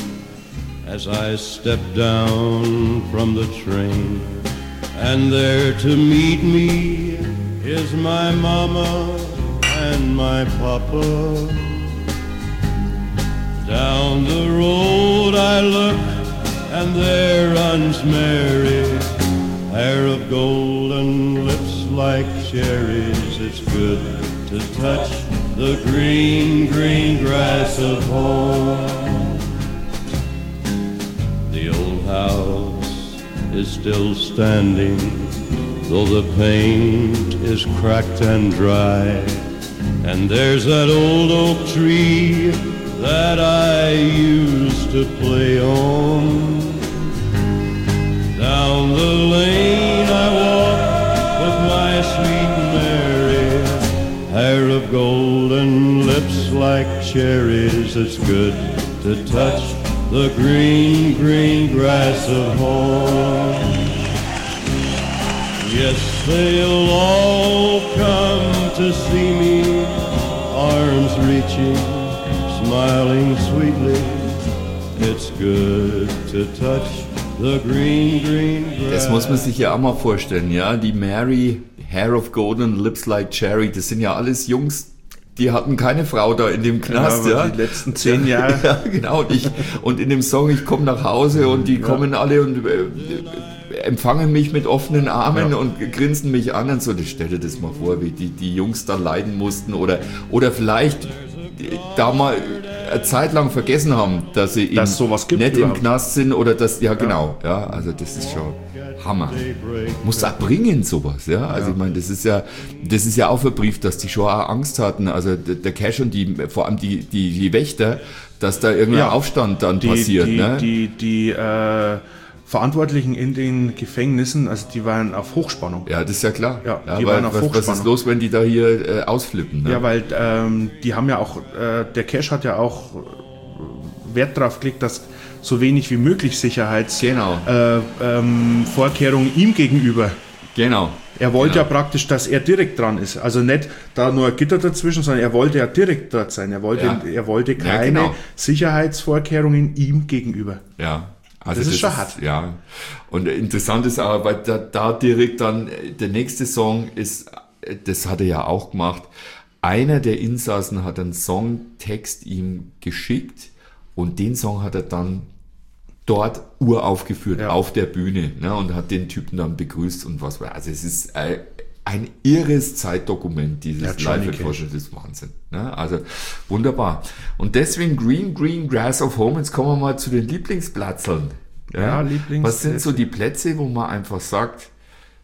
as I step down from the train, and there to meet me is my mama and my papa. Down the road I look, and there runs Mary, hair of gold and lips like cherries. It's good to touch the green, green grass of home. The old house is still standing, though the paint is cracked and dry. And there's that old oak tree that I used to play on. Down the lane I walk with my sweet Mary, hair of gold and lips like cherries. It's good to touch the green, green grass of home. Yes, they'll all come to see me, arms reaching, smiling sweetly. It's good to touch the green, green grass. Das muss man sich ja auch mal vorstellen, ja. Die Mary, Hair of Golden, Lips Like Cherry, das sind ja alles Jungs, die hatten keine Frau da in dem Knast, aber ja. die letzten zehn Jahre. Ja, genau. Und, ich, und in dem Song, ich komme nach Hause und die kommen alle und äh, empfangen mich mit offenen Armen Ja. und grinsen mich an und so. Das stell dir das mal vor, wie die, die Jungs da leiden mussten oder, oder vielleicht da mal eine Zeit lang vergessen haben, dass sie Dass in, sowas gibt nicht überhaupt. im Knast sind oder dass, ja genau, ja, also das ist schon Hammer. Muss auch bringen sowas, ja, also ich meine, das ist ja, das ist ja auch verbrieft, dass die schon auch Angst hatten, also der, der Cash und die, vor allem die, die, die Wächter, dass da irgendein Ja. Aufstand dann die, passiert, die, ne? die, die äh, Verantwortlichen in den Gefängnissen, also die waren auf Hochspannung. Ja, das ist ja klar. Ja, die weil, waren auf was, was ist Hochspannung. los, wenn die da hier äh, ausflippen? Ne? Ja, weil ähm, die haben ja auch, äh, der Cash hat ja auch Wert darauf gelegt, dass so wenig wie möglich Sicherheitsvorkehrungen Genau. äh, ähm, Vorkehrungen ihm gegenüber. Genau. Er wollte genau. ja praktisch, dass er direkt dran ist. Also nicht da nur ein Gitter dazwischen, sondern er wollte ja direkt dort sein. Er wollte, Ja. er wollte Ja, keine genau. Sicherheitsvorkehrungen ihm gegenüber. Ja, Also Das ist schon hart. Ja. Und interessant ist aber, weil da, da direkt dann, äh, der nächste Song ist, äh, das hat er ja auch gemacht, einer der Insassen hat einen Songtext ihm geschickt und den Song hat er dann dort uraufgeführt, Ja. auf der Bühne, ne, und hat den Typen dann begrüßt und was war. Also es ist äh, ein irres Zeitdokument, dieses Ja, Johnny Live-Erforschen, das ist Wahnsinn. Ne? Also wunderbar. Und deswegen Green, Green, Grass of Home, jetzt kommen wir mal zu den Lieblingsplätzeln. Ja, Lieblings- Was sind so die Plätze, wo man einfach sagt,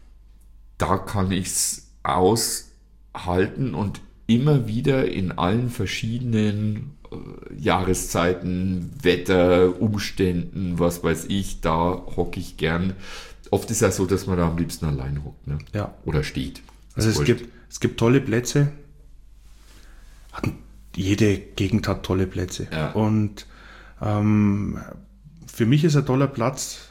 da kann ich's aushalten und immer wieder in allen verschiedenen äh, Jahreszeiten, Wetter, Umständen, was weiß ich, da hocke ich gern. Oft ist ja so, dass man da am liebsten allein hockt, ne? Ja. Oder steht. Also Ist es wurscht. gibt, es gibt tolle Plätze. Hat- Jede Gegend hat tolle Plätze. Ja. Und ähm, für mich ist ein toller Platz.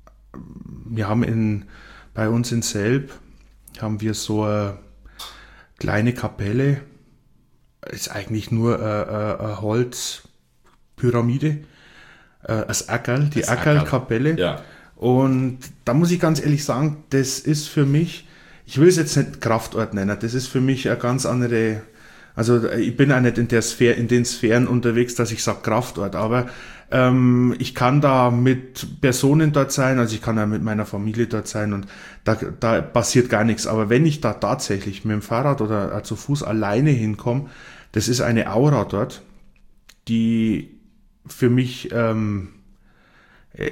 Wir haben in, bei uns in Selb haben wir so eine kleine Kapelle. Ist eigentlich nur eine, eine Holzpyramide. Äh, Das Ackerl, die Das Ackerl. Ackerl-Kapelle. Ja. Und da muss ich ganz ehrlich sagen, das ist für mich, ich will es jetzt nicht Kraftort nennen, das ist für mich eine ganz andere, also ich bin auch nicht in der Sphäre, in den Sphären unterwegs, dass ich sage Kraftort, aber ähm, ich kann da mit Personen dort sein, also ich kann da mit meiner Familie dort sein und da, da passiert gar nichts. Aber wenn ich da tatsächlich mit dem Fahrrad oder äh, zu Fuß alleine hinkomme, das ist eine Aura dort, die für mich, ähm, äh,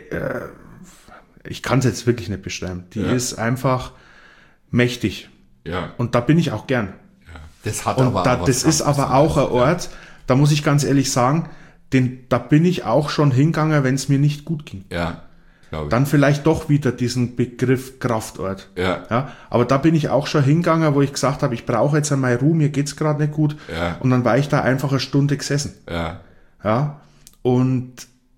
ich kann es jetzt wirklich nicht beschreiben, die Ja. ist einfach mächtig. Ja. Und da bin ich auch gern. Das hat Und aber da, was das ganz ist aber auch ein Besonderes, Ort, da muss ich ganz ehrlich sagen, den, da bin ich auch schon hingegangen, wenn es mir nicht gut ging. Ja, ja glaube ich. Dann vielleicht doch wieder diesen Begriff Kraftort. Ja. Ja, aber da bin ich auch schon hingegangen, wo ich gesagt habe, ich brauche jetzt einmal Ruhe, mir geht's gerade nicht gut. Ja. Und dann war ich da einfach eine Stunde gesessen. ja. Ja, und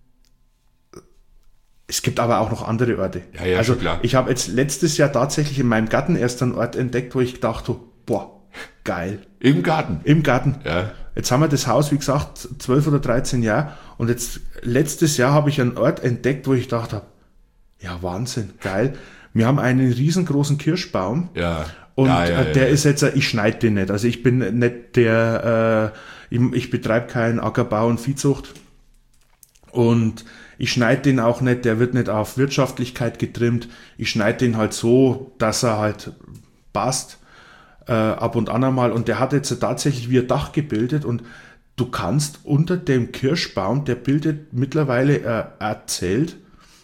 es gibt aber auch noch andere Orte. Ja, ja, also schon klar. ich habe jetzt letztes Jahr tatsächlich in meinem Garten erst einen Ort entdeckt, wo ich gedacht habe, boah, geil. Im Garten. Im Garten. Ja. Jetzt haben wir das Haus, wie gesagt, zwölf oder dreizehn Jahre. Und jetzt letztes Jahr habe ich einen Ort entdeckt, wo ich gedacht habe, ja, Wahnsinn, geil. Wir haben einen riesengroßen Kirschbaum. Ja. Und ja, ja, äh, der ja. ist jetzt, äh, ich schneide den nicht. Also ich bin nicht der, äh, ich, ich betreibe keinen Ackerbau und Viehzucht. Und ich schneide den auch nicht, der wird nicht auf Wirtschaftlichkeit getrimmt. Ich schneide den halt so, dass er halt passt, äh, ab und an einmal. Und der hat jetzt tatsächlich wie ein Dach gebildet und du kannst unter dem Kirschbaum, der bildet mittlerweile äh, ein Zelt.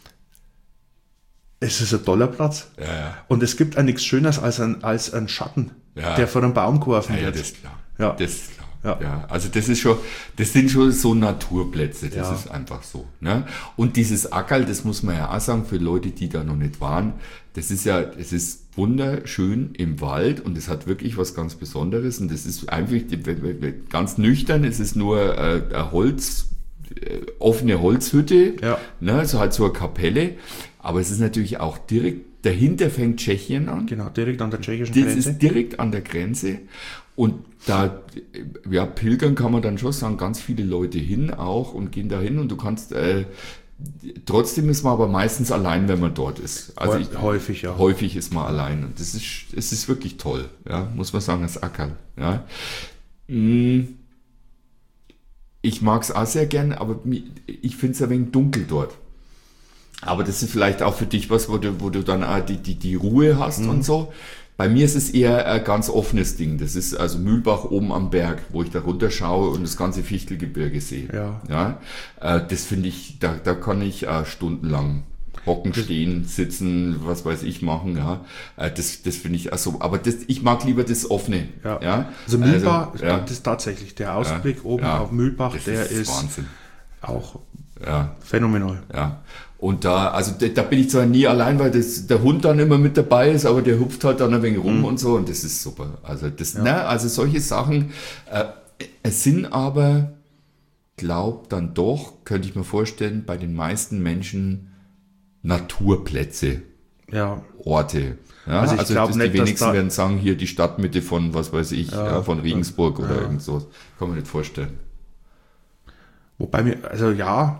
Es ist ein toller Platz. Ja, ja. Und es gibt auch nichts Schöneres als ein, als ein Schatten, Ja. der vor einem Baum geworfen Ja, ja, wird. das ist klar. Ja. Das ist klar. Ja. Ja. Also das ist schon, das sind schon so Naturplätze, das Ja. ist einfach so. Ne? Und dieses Ackerl, das muss man ja auch sagen, für Leute, die da noch nicht waren, das ist ja, es ist wunderschön im Wald und es hat wirklich was ganz Besonderes und das ist einfach ganz nüchtern, es ist nur äh, ein Holz, äh, offene Holzhütte, Ja. ne? So halt so eine Kapelle, aber es ist natürlich auch direkt, dahinter fängt Tschechien an. Genau, direkt an der tschechischen Das Grenze. ist direkt an der Grenze und da, ja, pilgern kann man dann schon sagen, ganz viele Leute hin auch und gehen da hin und du kannst, äh, trotzdem ist man aber meistens allein, wenn man dort ist. Also ich, Häufig, ja. Häufig ist man allein und das ist, es ist wirklich toll, ja, muss man sagen, das Ackerl, ja. Mm, Ich mag es auch sehr gern, aber mi- ich finde es ein wenig dunkel dort. Aber das ist vielleicht auch für dich was, wo du, wo du dann auch die, die, die Ruhe hast Mhm. und so. Bei mir ist es eher ein ganz offenes Ding. Das ist also Mühlbach oben am Berg, wo ich da runterschaue und das ganze Fichtelgebirge sehe. Ja. Ja, äh, das finde ich, da, da kann ich äh, stundenlang hocken, stehen, sitzen, was weiß ich machen. Ja, äh, das, das finde ich also. Aber das, ich mag lieber das Offene. Ja. Ja? Also Mühlbach, Also, ja. das ist tatsächlich der Ausblick oben Ja. auf Mühlbach, Das der ist, Wahnsinn. auch Ja. phänomenal. Ja, und da, also da, da bin ich zwar nie allein, weil das, der Hund dann immer mit dabei ist, aber der hupft halt dann ein wenig rum und so und das ist super. Also das, ne, also solche Sachen, äh, es sind aber, glaub dann doch, könnte ich mir vorstellen, bei den meisten Menschen Naturplätze, Ja, Orte. Ja, Also ich glaub das, nicht, die dass wenigsten da- werden sagen, hier die Stadtmitte von, was weiß ich, ja, von Regensburg oder irgend so. Kann man nicht vorstellen. wobei mir, also ja,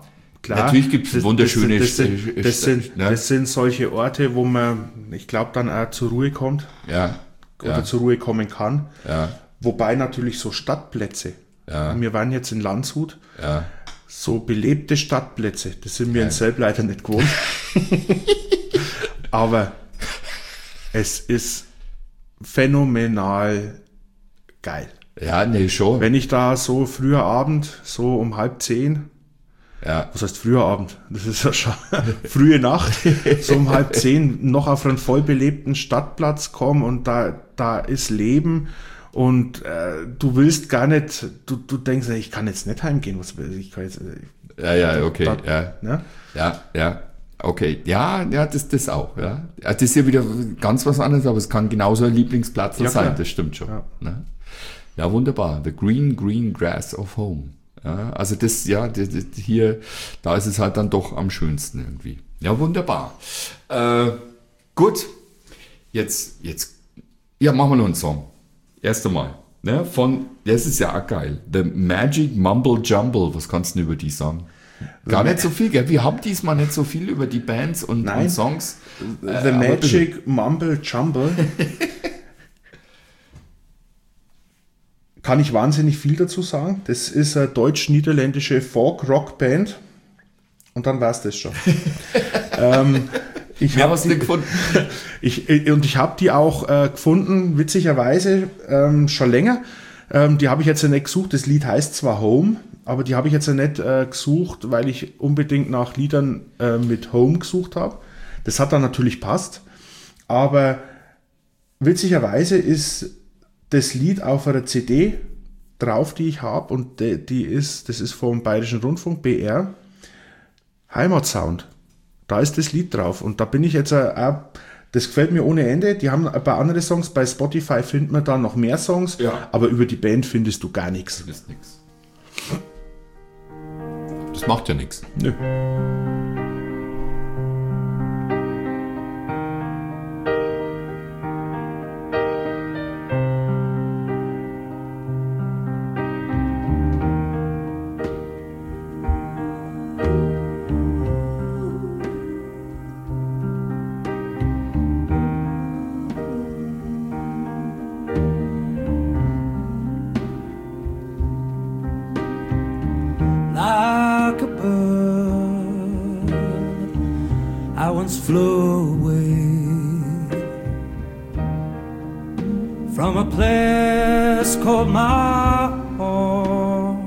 klar. Natürlich gibt es das- wunderschöne Das, das, sind, das, Städte, sind, ne? das sind solche Orte, wo man, ich glaube, dann auch zur Ruhe kommt Ja, oder ja, zur Ruhe kommen kann. ja, Wobei natürlich so Stadtplätze, Ja. wir waren jetzt in Landshut, ja. so belebte Stadtplätze, das sind wir in Selb leider nicht gewohnt. Aber es ist phänomenal geil. Ja, nee, schon. Wenn ich da so früher Abend, so um halb zehn, Ja, was heißt früher Abend? Das ist ja schon frühe Nacht, so um halb zehn noch auf einen voll belebten Stadtplatz komme und da, da ist Leben und äh, du willst gar nicht, du, du denkst, ich kann jetzt nicht heimgehen, was will ich, kann jetzt, ja, ja, okay, da, ja. ne? Ja, ja, okay. Ja, ja, das, das auch, ja. Das ist ja wieder ganz was anderes, aber es kann genauso ein Lieblingsplatz Ja, sein, klar. das stimmt schon. Ja. Ne? Ja, wunderbar. The green, green grass of home. Ja, also das, ja, das, das hier, da ist es halt dann doch am schönsten irgendwie. Ja, wunderbar. Äh, gut, jetzt, jetzt, ja, machen wir noch einen Song. Erst einmal, ne, von, das ist ja auch geil, The Magic Mumble Jumble. Was kannst du denn über die sagen? Gar nicht so viel, gell? Wir haben diesmal nicht so viel über die Bands und, Nein. und Songs. The Äh, aber Magic Mumble Jumble. Kann ich wahnsinnig viel dazu sagen. Das ist eine deutsch-niederländische Folk-Rock-Band. Und dann war es das schon. ähm, ich Wer hab hast du die- gefunden? Ich, äh, und ich habe die auch äh, gefunden, witzigerweise, ähm, schon länger. Ähm, die habe ich jetzt ja nicht gesucht. Das Lied heißt zwar Home, aber die habe ich jetzt ja nicht äh, gesucht, weil ich unbedingt nach Liedern äh, mit Home gesucht habe. Das hat dann natürlich passt. Aber witzigerweise ist das Lied auf einer C D drauf, die ich habe, und die, die ist, das ist vom Bayerischen Rundfunk, B R, Heimatsound. Da ist das Lied drauf und da bin ich jetzt äh, auch, das gefällt mir ohne Ende. Die haben ein paar andere Songs, bei Spotify findet man da noch mehr Songs, Ja. aber über die Band findest du gar nichts. Das ist nix. Das macht ja nichts. Nö. Like a bird, I once flew away from a place called my home.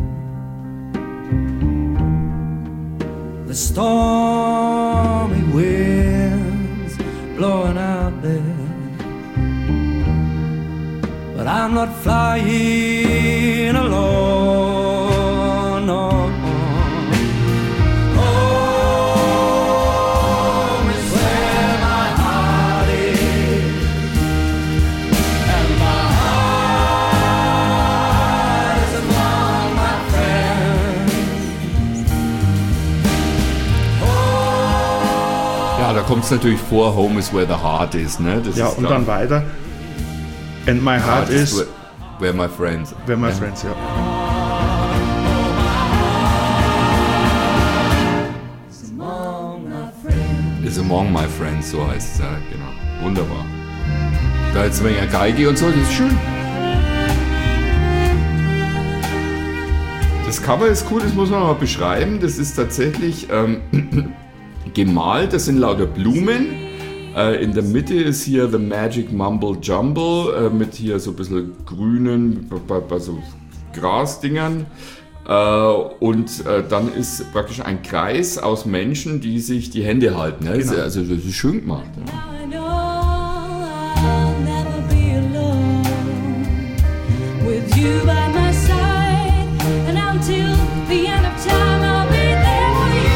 The stormy winds blowing out there, but I'm not flying alone. No. Home is where my heart is, and my heart is among my friends. Ja, da kommt es natürlich vor, Home is where the heart is, ne? Das Ja, ist und klar. dann weiter. And my heart Heart is where, where my friends. where my friends, ja. Is among my friends, so heißt es ja, genau. Wunderbar. Da jetzt ein wenig Geige und so, das ist schön. Das Cover ist cool, das muss man mal beschreiben. Das ist tatsächlich ähm, gemalt, das sind lauter Blumen. Äh, in der Mitte ist hier The Magic Mumble Jumble äh, mit hier so ein bisschen grünen, bei, bei so Grasdingern. Äh, und äh, dann ist praktisch ein Kreis aus Menschen, die sich die Hände halten. Ne? Genau. Also das ist schön gemacht. Ja. I know I'll never be alone with you by my side, and until the end of time I'll be there for you.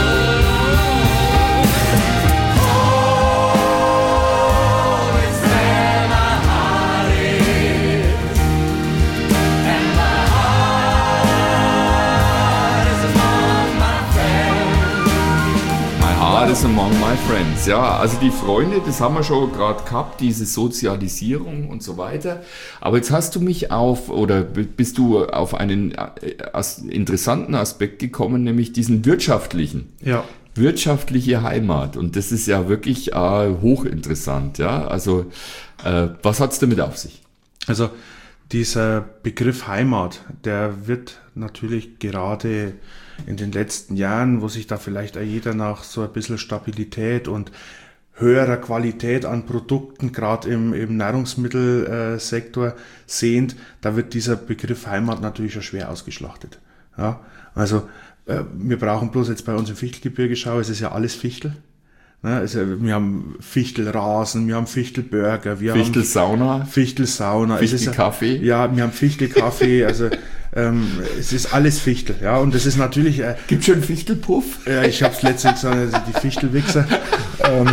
Home is where my heart is, and my heart is among my friends. My heart is house among my friends. Ja, also die Freunde, das haben wir schon gerade gehabt, diese Sozialisierung und so weiter. Aber jetzt hast du mich auf, oder bist du auf einen as- interessanten Aspekt gekommen, nämlich diesen wirtschaftlichen. Ja. Wirtschaftliche Heimat. Und das ist ja wirklich äh, hochinteressant. Ja, also äh, was hat's damit auf sich? Also dieser Begriff Heimat, der wird natürlich gerade in den letzten Jahren, wo sich da vielleicht auch jeder nach so ein bisschen Stabilität und höherer Qualität an Produkten, gerade im, im Nahrungsmittelsektor sehnt, da wird dieser Begriff Heimat natürlich schon schwer ausgeschlachtet. Ja, also äh, wir brauchen bloß jetzt bei uns im Fichtelgebirge schauen, es ist ja alles Fichtel. Ne, also wir haben Fichtelrasen, wir haben Fichtelburger, wir Fichtelsauna, haben Fichtelsauna, Fichtelkaffee. Ja, wir haben Fichtelkaffee, also ähm, es ist alles Fichtel, ja, und das ist natürlich... Äh, Gibt schon Fichtelpuff? Ja, ich habe es letztens gesagt, also die Fichtelwichser. ähm,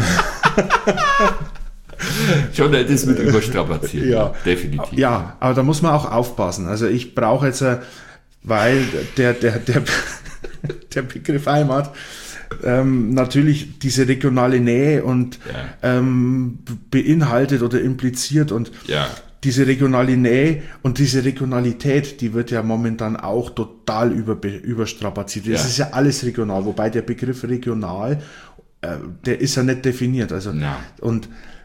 Schon, das wird überstrapaziert. Ja. Definitiv. Ja, aber da muss man auch aufpassen. Also ich brauche jetzt, äh, weil der, der, der, der Begriff Heimat ähm, natürlich diese regionale Nähe und Ja. ähm, beinhaltet oder impliziert und Ja. diese regionale Nähe und diese Regionalität, die wird ja momentan auch total über, überstrapaziert. Das Ja. ist ja alles regional, wobei der Begriff regional, äh, der ist ja nicht definiert. Also Ja. und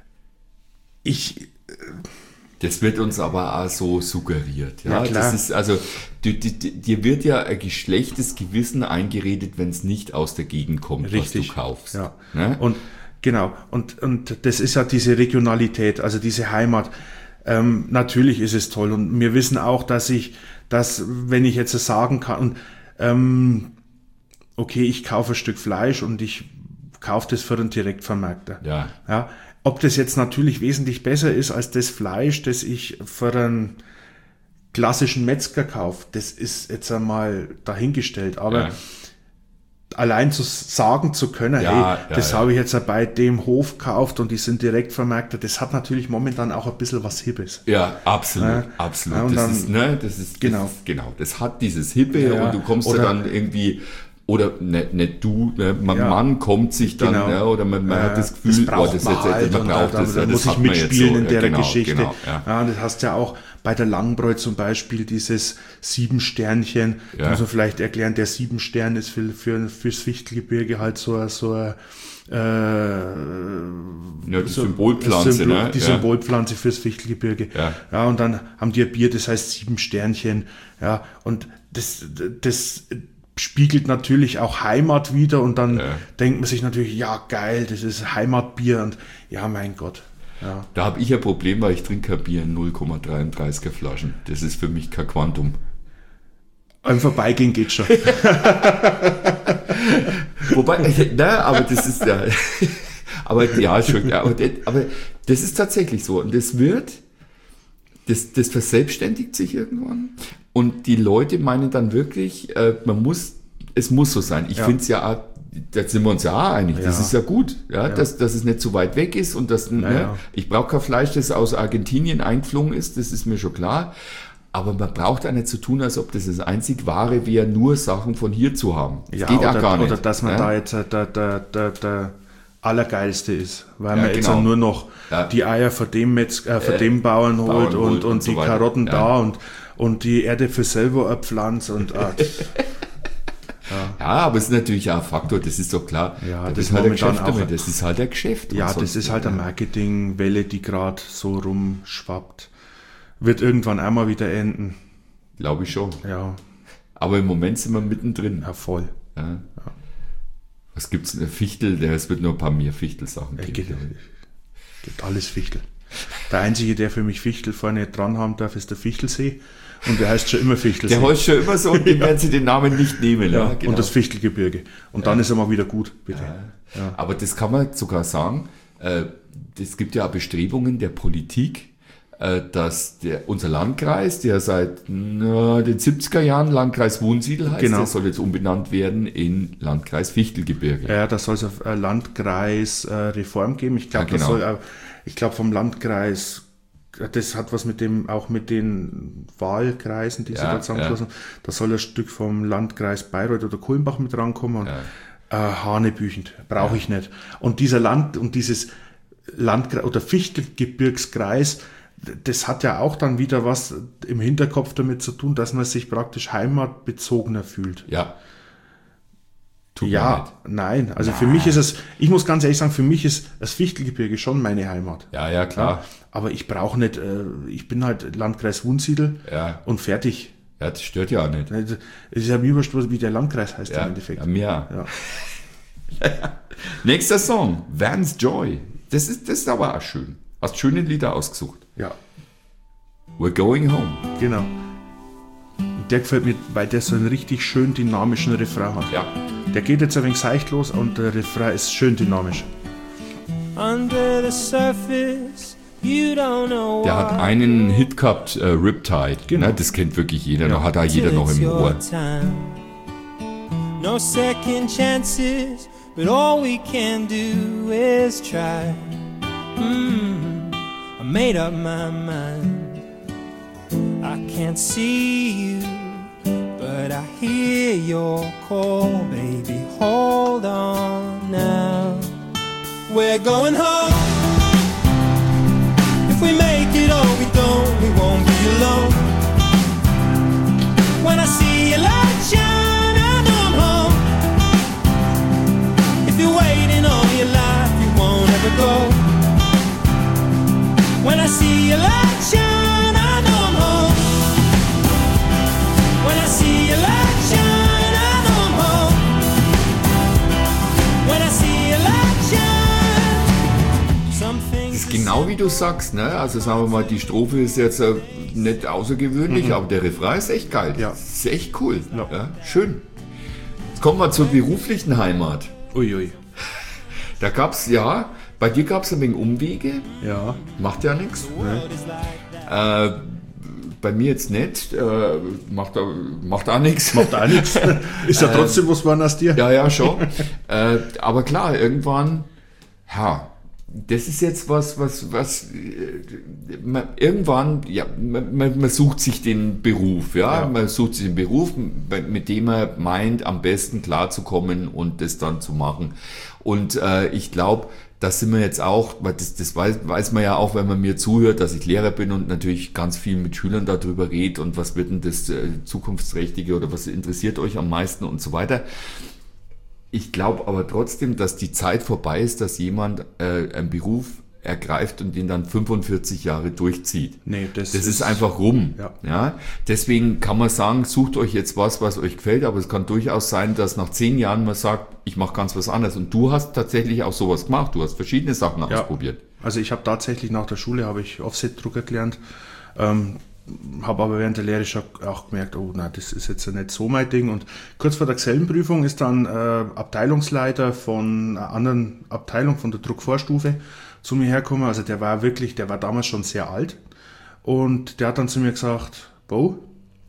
ich Das wird uns aber auch so suggeriert. Ja, Ja, klar. Das ist also, du, die, die, dir wird ja ein geschlechtes Gewissen eingeredet, wenn es nicht aus der Gegend kommt, richtig, was du kaufst. ja. Ne? Und genau, und, und das ist ja diese Regionalität, also diese Heimat. Ähm, natürlich ist es toll und wir wissen auch, dass ich, dass wenn ich jetzt sagen kann, und, ähm, okay, ich kaufe ein Stück Fleisch und ich kaufe das für einen Direktvermarkter. Ja. Ja, ob das jetzt natürlich wesentlich besser ist als das Fleisch, das ich für einen klassischen Metzger kaufe, das ist jetzt einmal dahingestellt. Aber Ja. allein zu sagen zu können, Ja, hey, ja, das ja. habe ich jetzt bei dem Hof gekauft und die sind direkt vermarktet, das hat natürlich momentan auch ein bisschen was Hippes. Ja, absolut, Ja. absolut. Ja, und das dann- ist, ne, das ist, Genau. das ist, genau, das hat dieses Hippe Ja, und du kommst oder- ja dann irgendwie, oder nicht, nicht du, ne, man, Ja. man kommt sich dann, Genau. ja, oder man, man Äh, hat das Gefühl, das braucht oh, das man jetzt, halt man und braucht da, das, da ja, das muss ich hat man jetzt mitspielen so. in der Ja, genau, Geschichte. Genau, ja. Ja, das hast ja auch bei der Langbräu zum Beispiel dieses sieben Sternchen. Ja. Da muss man vielleicht erklären, der sieben Stern ist für, für, fürs Fichtelgebirge halt so, ein- so ein, äh, Ja, die so- Symbolpflanze, Symbol, ne? Die Ja. Symbolpflanze fürs Fichtelgebirge. Ja. Ja, und dann haben die ein Bier, das heißt sieben Sternchen. Ja, und das, das spiegelt natürlich auch Heimat wider und dann Ja. denkt man sich natürlich, ja geil, das ist Heimatbier und ja, mein Gott. Ja. Da habe ich ein Problem, weil ich trinke kein Bier in null Komma dreiunddreißiger Flaschen. Das ist für mich kein Quantum. Im Vorbeigehen geht schon. Wobei, na, aber das ist ja, aber ja, schon, ja, aber, das, aber das ist tatsächlich so. Und das wird, das, das verselbstständigt sich irgendwann. Und die Leute meinen dann wirklich, äh, man muss, es muss so sein. Ich Ja. finde es ja auch, da sind wir uns ja auch einig, das Ja. ist ja gut, ja, Ja. Dass, dass es nicht so weit weg ist und dass, ne, ja. ich brauche kein Fleisch, das aus Argentinien eingeflogen ist, das ist mir schon klar. Aber man braucht auch nicht zu tun, als ob das das einzig Wahre wäre, nur Sachen von hier zu haben. Das Ja, geht oder, auch gar nicht. oder dass man ja? da jetzt äh, der, der, der, der Allergeilste ist, weil Ja, man jetzt genau. auch nur noch Ja. die Eier von dem, Metz, äh, von Äh, dem Bauern holt Bauern und, holt und, und so die weiter. Karotten Ja. da und, und die Erde für selber abpflanzt und ah, Ja, aber es ist natürlich auch ein Faktor, das ist doch klar. Ja, Da das ist ist halt ein momentan Geschäft auch- damit. Das ist halt ein Geschäft. ja, und das sonst- ist halt eine Marketingwelle, die gerade so rumschwappt. Wird irgendwann einmal wieder enden. Glaube ich schon. Ja, Aber im Moment sind wir mittendrin. ja voll. Ja. Was gibt's denn? Fichtel, der, es wird nur ein paar mehr Fichtelsachen Es geben. gibt, gibt alles Fichtel. Der einzige, der für mich Fichtel vorne dran haben darf, ist der Fichtelsee. Und der heißt schon immer Fichtelsee. Der heißt schon immer so und dem werden sie den Namen nicht nehmen. Ja, Ja, genau. und das Fichtelgebirge. Und dann ist er mal wieder gut, bitte. Ja. Aber das kann man sogar sagen, äh, es gibt ja auch Bestrebungen der Politik, äh, dass der, unser Landkreis, der seit na, den siebziger Jahren Landkreis Wunsiedel heißt, Genau. der soll jetzt umbenannt werden in Landkreis Fichtelgebirge. Ja, da soll es auf äh, Landkreisreform geben. Ich glaube, Ja, genau. das soll, äh, ich glaube vom Landkreis, äh, das hat was mit dem, auch mit den Wahlkreisen, die sie Ja, da zusammengeschlossen haben. Da soll ein Stück vom Landkreis Bayreuth oder Kulmbach mit rankommen. Und Ja. Äh, hanebüchend, brauche ich nicht. Und dieser Land und dieses Landkreis oder Fichtelgebirgskreis, das hat ja auch dann wieder was im Hinterkopf damit zu tun, dass man sich praktisch heimatbezogener fühlt. Ja. Tut mir Ja, leid. nein. Also für mich ist es, ich muss ganz ehrlich sagen, für mich ist das Fichtelgebirge schon meine Heimat. Ja, ja, klar. Aber ich brauche nicht, äh, ich bin halt Landkreis Wunsiedel Ja. und fertig. Ja, das stört ja auch nicht. Es ist ja mir wurscht, wie der Landkreis heißt Ja, im Endeffekt. ja, mir. Ja. Nächster Song, Vance Joy. Das ist, das ist aber auch schön. Hast schöne Lieder ausgesucht. ja, We're Going Home. genau. Und der gefällt mir, weil der so einen richtig schön dynamischen Refrain hat. Ja. Der geht jetzt ein wenig seicht los und der Refrain ist schön dynamisch. Under the surface, you don't know Der hat why. einen Hit gehabt, äh, Riptide. Genau. Ne, das kennt wirklich jeder. Noch hat da jeder Till noch it's im your Ohr. time. No second chances, but all we can do is try. Mm, I made up my mind. I can't see you, but I hear your call, baby. Hold on now. We're going home. If we make it or we don't, we won't be alone. When I see your light shine, I know I'm home. If you're waiting all your life, you won't ever go. When I see your light shine, I know I'm home. When I see your light shine, I know I'm home. When I see your light shine, some things Das ist genau wie du sagst, ne? Also sagen wir mal, die Strophe ist jetzt äh, nicht außergewöhnlich, aber der Refrain ist echt geil. Ja. Das ist echt cool. Ja. Schön. Jetzt kommen wir zur beruflichen Heimat. Uiui. Da gab's, ja, bei dir gab's ein wenig Umwege. Ja. Macht ja nichts. Äh, bei mir jetzt nicht. Äh, macht, auch- macht auch nichts. Macht auch nichts. Ist ja trotzdem was waren aus dir. Ja, ja, schon. äh, aber klar, irgendwann, ja, das ist jetzt was, was, was, äh, man, irgendwann, ja, man, man man sucht sich den Beruf, ja? Ja. Man sucht sich den Beruf, mit dem er meint, am besten klarzukommen und das dann zu machen. Und äh, ich glaube, das sind wir jetzt auch, weil das, das weiß, weiß man ja auch, wenn man mir zuhört, dass ich Lehrer bin und natürlich ganz viel mit Schülern darüber rede und was wird denn das äh, Zukunftsträchtige oder was interessiert euch am meisten und so weiter. Ich glaube aber trotzdem, dass die Zeit vorbei ist, dass jemand äh, einen Beruf ergreift und den dann fünfundvierzig Jahre durchzieht. Nee, das, Das ist einfach rum. Ja. Ja. Deswegen kann man sagen, sucht euch jetzt was, was euch gefällt, aber es kann durchaus sein, dass nach zehn Jahren man sagt, ich mache ganz was anderes. Und du hast tatsächlich auch sowas gemacht. Du hast verschiedene Sachen Ja. ausprobiert. Also ich habe tatsächlich nach der Schule habe ich Offset-Drucker gelernt, ähm, habe aber während der Lehre schon auch gemerkt, oh nein, das ist jetzt nicht so mein Ding. Und kurz vor der Gesellenprüfung ist dann äh, Abteilungsleiter von einer anderen Abteilung, von der Druckvorstufe, zu mir hergekommen. Also der war wirklich, der war damals schon sehr alt. Und der hat dann zu mir gesagt, Bo,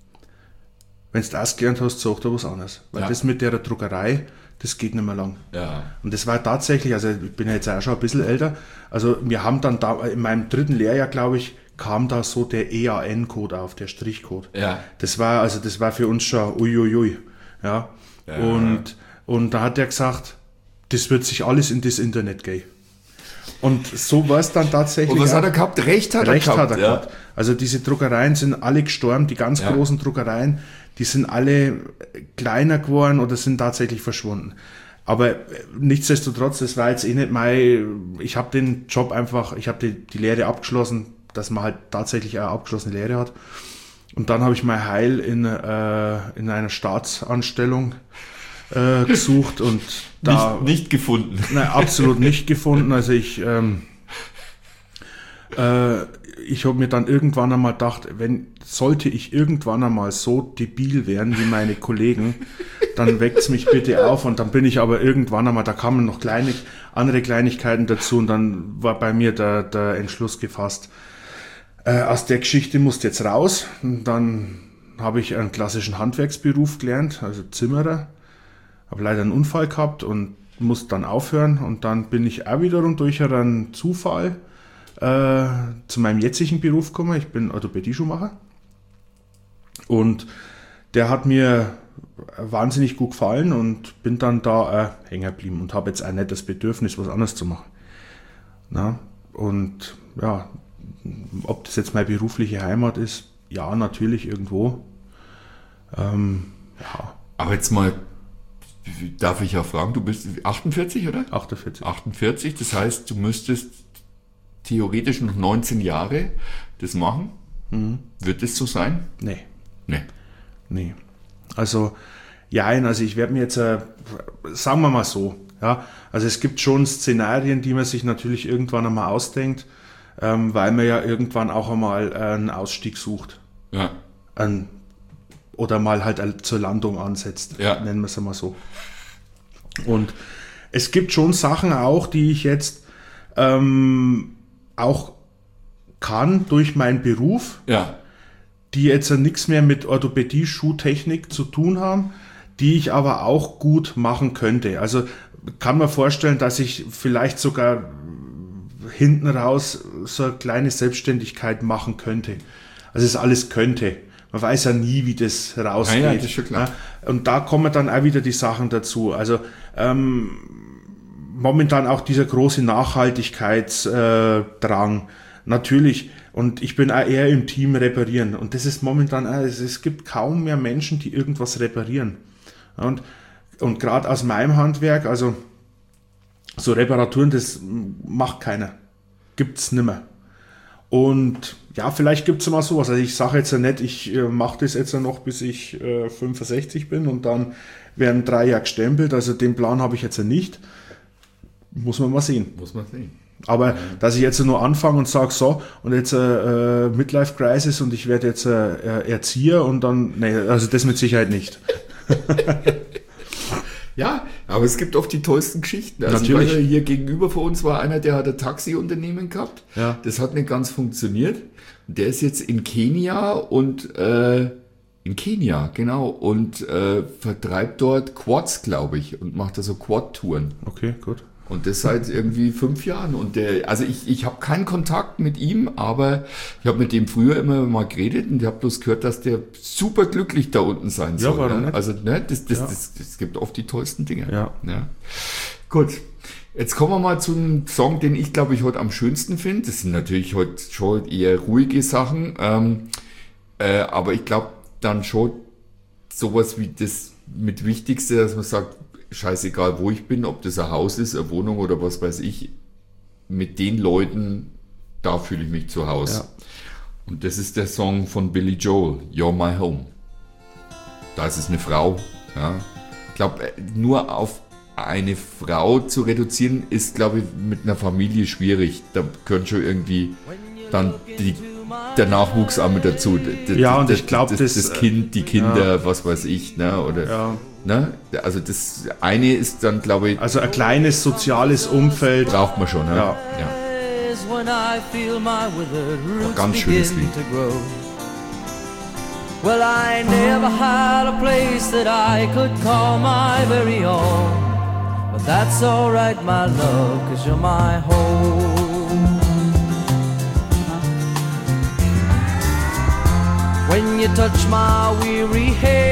wenn du das gelernt hast, sag dir was anderes. Weil Ja. das mit der Druckerei, das geht nicht mehr lang. Ja. Und das war tatsächlich, also ich bin ja jetzt auch schon ein bisschen älter, also wir haben dann da, in meinem dritten Lehrjahr, glaube ich, kam da so der E A N-Code auf, der Strichcode. Ja. Das war, also das war für uns schon uiuiui. Ja. Ja. Und, und da hat er gesagt, das wird sich alles in das Internet gehen. Und so war es dann tatsächlich. Und was auch. hat er gehabt? Recht hat Recht er gehabt. hat er ja. gehabt. Also diese Druckereien sind alle gestorben, die ganz Ja. großen Druckereien, die sind alle kleiner geworden oder sind tatsächlich verschwunden. Aber äh, nichtsdestotrotz, das war jetzt eh nicht mein, ich habe den Job einfach, ich habe die, die Lehre abgeschlossen, dass man halt tatsächlich eine abgeschlossene Lehre hat. Und dann habe ich mein Heil in, äh, in einer Staatsanstellung äh, gesucht und da... Nicht, nicht gefunden. Nein, absolut nicht gefunden. Also ich, ähm, äh, ich habe mir dann irgendwann einmal gedacht, wenn sollte ich irgendwann einmal so debil werden wie meine Kollegen, dann weckt's mich bitte auf. Und dann bin ich aber irgendwann einmal, da kamen noch kleine andere Kleinigkeiten dazu und dann war bei mir der, der Entschluss gefasst, äh, aus der Geschichte musst du jetzt raus. Und dann habe ich einen klassischen Handwerksberuf gelernt, also Zimmerer. Habe leider einen Unfall gehabt und musste dann aufhören. Und dann bin ich auch wiederum durch einen Zufall äh, zu meinem jetzigen Beruf gekommen. Ich bin Orthopädie-Schuhmacher. Und der hat mir wahnsinnig gut gefallen und bin dann da äh, hängen geblieben und habe jetzt auch nicht das Bedürfnis, was anderes zu machen. Na? Und ja, ob das jetzt meine berufliche Heimat ist, ja, natürlich irgendwo. Ähm, ja. Aber jetzt mal, darf ich ja fragen, du bist achtundvierzig, oder? achtundvierzig. achtundvierzig, das heißt, du müsstest theoretisch noch neunzehn Jahre das machen. Mhm. Wird es so sein? Nee. Nee. Nee. Also, ja, also ich werde mir jetzt, äh, sagen wir mal so, ja, also es gibt schon Szenarien, die man sich natürlich irgendwann einmal ausdenkt, ähm, weil man ja irgendwann auch einmal äh, einen Ausstieg sucht. Ja. Ein, oder mal halt zur Landung ansetzt, Ja. nennen wir es einmal so. Und es gibt schon Sachen auch, die ich jetzt ähm, auch kann durch meinen Beruf, Ja. die jetzt nichts mehr mit Orthopädie, Schuhtechnik zu tun haben, die ich aber auch gut machen könnte. Also kann man vorstellen, dass ich vielleicht sogar hinten raus so eine kleine Selbstständigkeit machen könnte. Also es alles könnte. Man weiß ja nie, wie das rausgeht. Ja, ja, das ist schon klar. Ja, und da kommen dann auch wieder die Sachen dazu. Also ähm, momentan auch dieser große Nachhaltigkeitsdrang. Äh, Natürlich. Und ich bin auch eher im Team reparieren. Und das ist momentan, auch, es, es gibt kaum mehr Menschen, die irgendwas reparieren. Und, und gerade aus meinem Handwerk, also so Reparaturen, das macht keiner. Gibt's nimmer. Und ja, vielleicht gibt's mal sowas. Also ich sage jetzt ja nicht, ich äh, mache das jetzt ja noch, bis ich äh, fünfundsechzig bin und dann werden drei Jahre gestempelt. Also den Plan habe ich jetzt ja nicht. Muss man mal sehen. Muss man sehen. Aber dass ich jetzt nur anfange und sage, so, und jetzt äh, Midlife Crisis und ich werde jetzt äh, Erzieher und dann, nee, also das mit Sicherheit nicht. Ja, aber es gibt oft die tollsten Geschichten. Also Natürlich. Ich weiß ja, hier gegenüber von uns war einer, der hat ein Taxiunternehmen gehabt. Ja. Das hat nicht ganz funktioniert. Der ist jetzt in Kenia und äh, in Kenia, genau, und äh, vertreibt dort Quads, glaube ich, und macht da so Quad-Touren. Okay, gut. Und das seit irgendwie fünf Jahren. Und der, also ich, ich habe keinen Kontakt mit ihm, aber ich habe mit dem früher immer mal geredet und ich habe bloß gehört, dass der super glücklich da unten sein soll. warum ne? nicht? Also ne, das, das, Ja. das, das gibt oft die tollsten Dinge. Ja. ja. Gut. Jetzt kommen wir mal zum Song, den ich glaube ich heute am schönsten finde. Das sind natürlich heute schon eher ruhige Sachen, ähm, äh, aber ich glaube dann schon sowas wie das mit Wichtigste, dass man sagt, scheißegal wo ich bin, ob das ein Haus ist, eine Wohnung oder was weiß ich, mit den Leuten, da fühle ich mich zu Hause. Ja. Und das ist der Song von Billy Joel, You're My Home. Da ist es eine Frau. Ja. Ich glaube, nur auf eine Frau zu reduzieren, ist, glaube ich, mit einer Familie schwierig. Da gehört schon irgendwie dann die, der Nachwuchs auch mit dazu. D- Ja, und d- ich glaub, das, das, das Kind, die Kinder, was weiß ich, ne? Oder, Ja. ne? Also das eine ist dann, glaube ich, Also ein kleines soziales Umfeld. braucht man schon. Ne? Ja. Ja. When I feel my withered roots ganz schönes begin Lied. to grow. Well, I never had a place that I could call my very own. But that's alright, my love, 'cause you're my home. When you touch my weary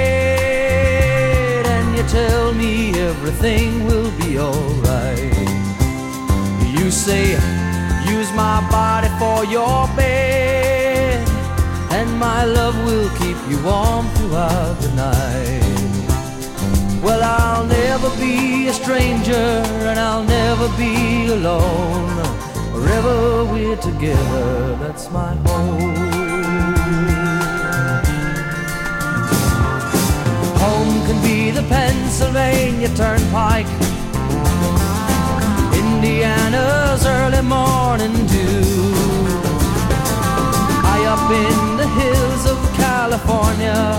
head and you tell me everything will be alright. You say, use my body for your bed, and my love will keep you warm throughout the night. Well, I'll never be a stranger, and I'll never be alone. Wherever we're together, that's my home. Home can be the Pennsylvania Turnpike, Indiana's early morning dew, high up in the hills of California.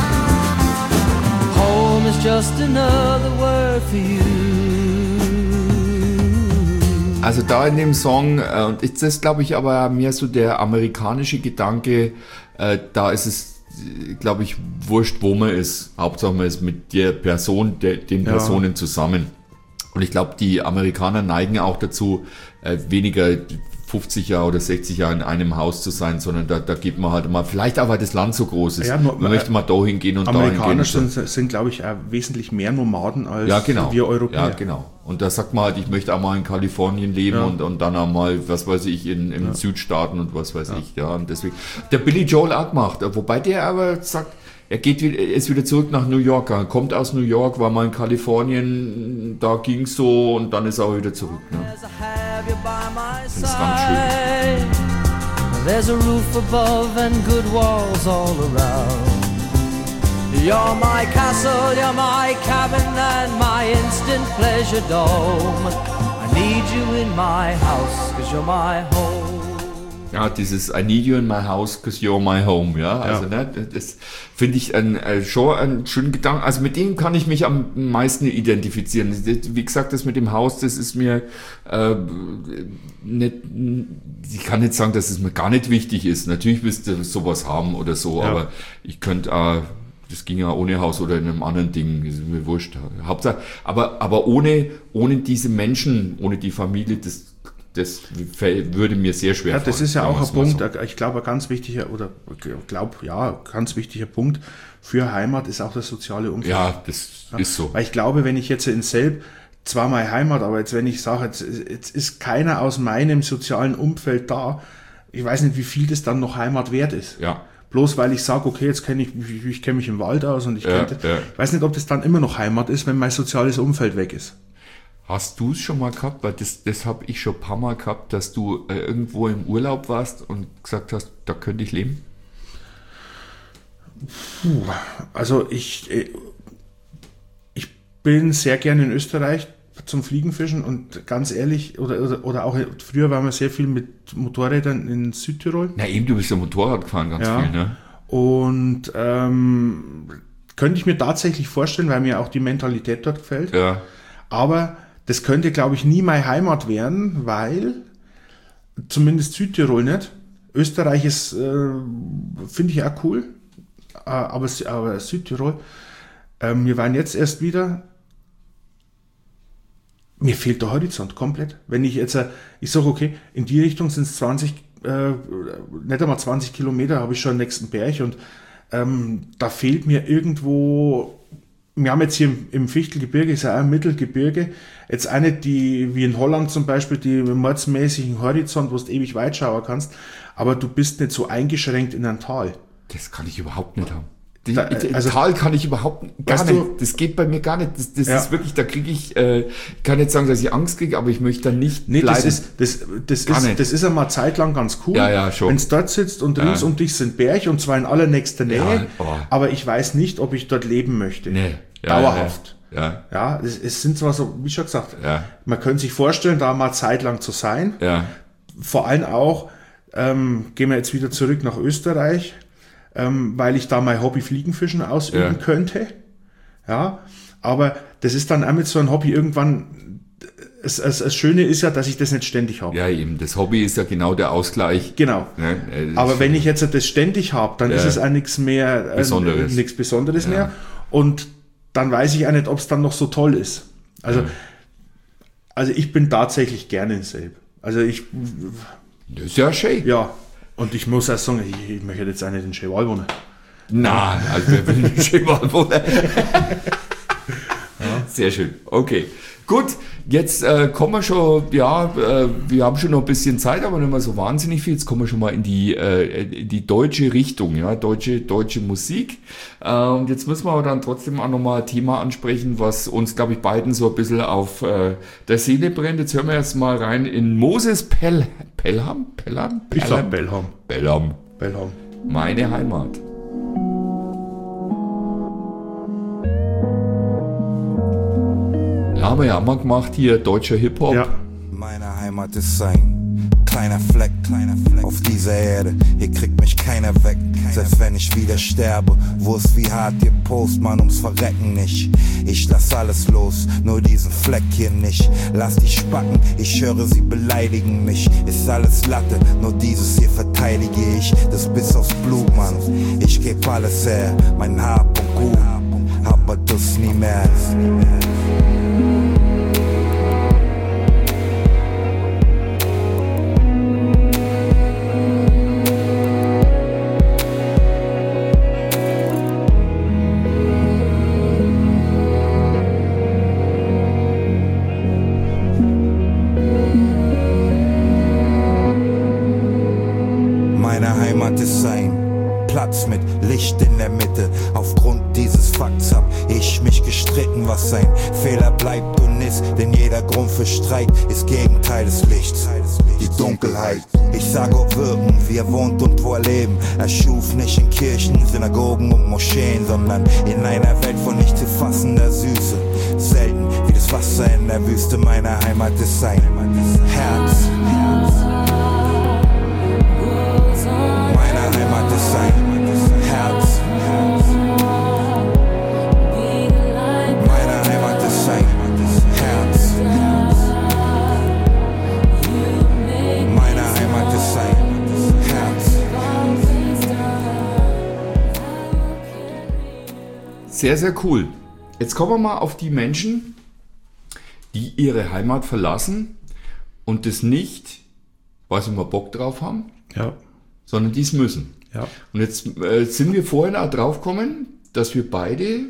Home is just another word for you. Also da in dem Song, äh, und ist das glaube ich aber mehr so der amerikanische Gedanke, äh, da ist es, glaube ich, wurscht, wo man ist. Hauptsache man ist mit der Person, der, den Ja. Personen zusammen. Und ich glaube, die Amerikaner neigen auch dazu, äh, weniger fünfzig Jahre oder sechzig Jahre in einem Haus zu sein, sondern da, da geht man halt mal, vielleicht auch, weil das Land so groß ist. Ja, nur- man möchte mal da hingehen und da hingehen. Amerikaner und so. sind, sind glaube ich, auch wesentlich mehr Nomaden als Ja, genau. wir Europäer. Ja, genau. Und da sagt man halt, ich möchte auch mal in Kalifornien leben Ja. und, und dann auch mal, was weiß ich, in, in Südstaaten und was weiß ich. Ja, und deswegen, der Billy Joel auch gemacht, wobei der aber sagt, er geht wieder, er ist wieder zurück nach New York, er kommt aus New York, war mal in Kalifornien, da ging's so und dann ist er auch wieder zurück. Ne? Das ist ganz schön. There's a roof above and good walls all around. You're my castle, you're my cabin and my instant pleasure dome. I need you in my house, cause you're my home. Ja, dieses I need you in my house, cause you're my home, ja, also Ja. ne, das finde ich ein, äh, schon einen schönen Gedanken, also mit dem kann ich mich am meisten identifizieren. Wie gesagt, das mit dem Haus, das ist mir äh, nicht, ich kann nicht sagen, dass es mir gar nicht wichtig ist, natürlich willst du sowas haben oder so, Ja. aber ich könnte äh, das ging ja ohne Haus oder in einem anderen Ding, ist mir wurscht. Hauptsache, aber, aber ohne, ohne diese Menschen, ohne die Familie, das Das würde mir sehr schwer Ja, das fallen, ist ja sagen auch wir ein es mal Punkt, so. ich glaube, ein ganz wichtiger, oder glaube, ja, ganz wichtiger Punkt für Heimat ist auch das soziale Umfeld. Ja, das ist so. Weil ich glaube, wenn ich jetzt in Selb, zwar meine Heimat, aber jetzt, wenn ich sage, jetzt, jetzt ist keiner aus meinem sozialen Umfeld da, ich weiß nicht, wie viel das dann noch Heimat wert ist. Ja. Bloß weil ich sage, okay, jetzt kenne ich, ich, ich kenne mich im Wald aus und ich Ja, kenne, ja. ich weiß nicht, ob das dann immer noch Heimat ist, wenn mein soziales Umfeld weg ist. Hast du es schon mal gehabt? Weil das, das habe ich schon ein paar Mal gehabt, dass du äh, irgendwo im Urlaub warst und gesagt hast, da könnte ich leben? Puh, also ich, äh, ich bin sehr gerne in Österreich zum Fliegenfischen und ganz ehrlich, oder, oder, oder auch früher waren wir sehr viel mit Motorrädern in Südtirol. Na eben, du bist ja Motorrad gefahren ganz Ja. viel, ne? Und ähm, könnte ich mir tatsächlich vorstellen, weil mir auch die Mentalität dort gefällt. Ja. Aber das könnte, glaube ich, nie meine Heimat werden, weil zumindest Südtirol nicht. Österreich ist, äh, finde ich auch cool, äh, aber, aber Südtirol, ähm, wir waren jetzt erst wieder, mir fehlt der Horizont komplett. Wenn ich jetzt, äh, ich sage, okay, in die Richtung sind es zwanzig, äh, nicht einmal zwanzig Kilometer, habe ich schon den nächsten Berg und ähm, da fehlt mir irgendwo. Wir haben jetzt hier im, im Fichtelgebirge, ist ja auch ein Mittelgebirge, jetzt auch nicht die, wie in Holland zum Beispiel, die mordsmäßigen Horizont, wo du ewig weit schauen kannst, aber du bist nicht so eingeschränkt in ein Tal. Das kann ich überhaupt nicht haben. Die, Da, die, also- Tal kann ich überhaupt gar Weißt nicht. du- Das geht bei mir gar nicht. Das, das Ja. ist wirklich, da kriege ich, äh, ich kann nicht sagen, dass ich Angst kriege, aber ich möchte da nicht Nee, bleiben. das ist, das, das Gar ist, nicht. das ist einmal zeitlang ganz cool, Ja, ja, schon. wenn es dort sitzt und rings Ja. um dich sind Berg und zwar in allernächster Nähe, Ja, oh. aber ich weiß nicht, ob ich dort leben möchte. Nee. Ja, Dauerhaft. Ja, Ja, es, es sind zwar so, wie schon gesagt, Ja. man könnte sich vorstellen, da mal zeitlang zu sein. ja. ja. Vor allem auch, ähm, gehen wir jetzt wieder zurück nach Österreich, ähm, weil ich da mein Hobby Fliegenfischen ausüben Ja. könnte. Ja, aber das ist dann auch mit so einem Hobby irgendwann, es, es, das Schöne ist ja, dass ich das nicht ständig habe. Ja, eben. Das Hobby ist ja genau der Ausgleich. Genau. Ne? Äh, das Aber ist- wenn ich jetzt das ständig habe, dann Ja. ist es auch nichts mehr, äh, Besonderes. nichts Besonderes Ja. mehr. Und dann weiß ich auch nicht, ob es dann noch so toll ist. Also, also ich bin tatsächlich gerne in Selb. Also ich, Das ist ja schön. ja, und ich muss auch sagen, ich, ich möchte jetzt auch nicht in Cheval wohnen. Na, also wer will nicht schön mal wohnen? Sehr schön. Okay. Gut, jetzt äh, kommen wir schon, ja, äh, wir haben schon noch ein bisschen Zeit, aber nicht mehr so wahnsinnig viel. Jetzt kommen wir schon mal in die, äh, in die deutsche Richtung, ja, deutsche, deutsche Musik. Äh, und jetzt müssen wir aber dann trotzdem auch nochmal ein Thema ansprechen, was uns, glaube ich, beiden so ein bisschen auf äh, der Seele brennt. Jetzt hören wir erst mal rein in Moses Pell, Pelham? Pelham? Ich sag Bellham. Pelham. Bellham. Meine Heimat. Ja, haben wir ja mal gemacht hier, deutscher Hip-Hop. Ja. Meine Heimat ist ein kleiner Fleck, kleiner Fleck auf dieser Erde. Hier kriegt mich keiner weg, selbst wenn ich wieder sterbe. Wo es wie hart ihr Post, man ums Verrecken nicht. Ich lass alles los, nur diesen Fleck hier nicht. Lass die Spacken, ich höre sie beleidigen mich. Ist alles Latte, nur dieses hier verteidige ich. Das bis aufs Blut, Mann. Ich geb alles her, mein Hab und Gut, aber das nie mehr. Platz mit Licht in der Mitte. Aufgrund dieses Fakts hab ich mich gestritten, was ein Fehler bleibt und ist. Denn jeder Grund für Streit ist Gegenteil des Lichts. Die Dunkelheit, ich sag ob wirken, wie er wohnt und wo er leben. Er schuf nicht in Kirchen, Synagogen und Moscheen, sondern in einer Welt von nicht zu fassender Süße. Selten wie das Wasser in der Wüste, meine Heimat ist sein Herz. Meine Heimat ist sein Herz. Meine Heimat ist sein Herz. Meine Heimat ist sein Herz. Sehr, sehr cool. Jetzt kommen wir mal auf die Menschen, die ihre Heimat verlassen und das nicht, weil sie mal Bock drauf haben, Ja, sondern die es müssen. ja. Und jetzt äh, sind wir vorhin auch drauf gekommen, dass wir beide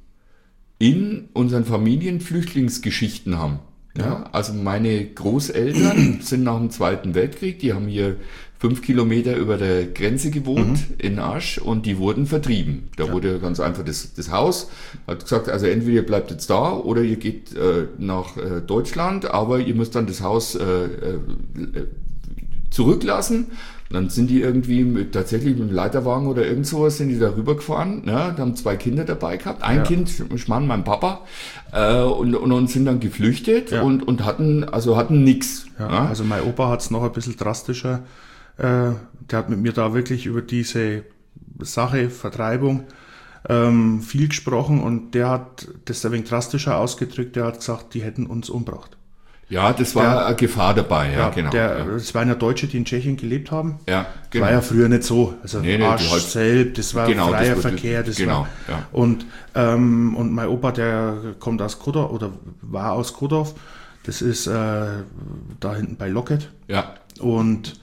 in unseren Familien Flüchtlingsgeschichten haben. Ja, also meine Großeltern sind nach dem Zweiten Weltkrieg, die haben hier fünf Kilometer über der Grenze gewohnt, mhm. in Asch, und die wurden vertrieben. Da ja. wurde ganz einfach das, das Haus, hat gesagt, also entweder ihr bleibt jetzt da oder ihr geht äh, nach äh, Deutschland, aber ihr müsst dann das Haus äh, äh, zurücklassen. Und dann sind die irgendwie mit, tatsächlich mit dem Leiterwagen oder irgend sowas sind die da rübergefahren, ne? Da haben zwei Kinder dabei gehabt, ein ja. Kind, Schmarrn, mein Papa, äh, und, und, und sind dann geflüchtet ja. und, und hatten, also hatten nix. Ja, ne? Also mein Opa hat es noch ein bisschen drastischer, äh, der hat mit mir da wirklich über diese Sache, Vertreibung, ähm, viel gesprochen, und der hat das ein wenig drastischer ausgedrückt, der hat gesagt, die hätten uns umgebracht. Ja, das war der, eine Gefahr dabei, ja, ja genau. Der, ja. Das waren ja Deutsche, die in Tschechien gelebt haben. Ja, genau. War ja früher nicht so. Also nee, nee, Arsch halt, selbst, das war genau, freier das Verkehr. Das genau, war, ja. Und, ähm, und mein Opa, der kommt aus Kodorf, oder war aus Kodorf. Das ist äh, da hinten bei Locket. Ja. Und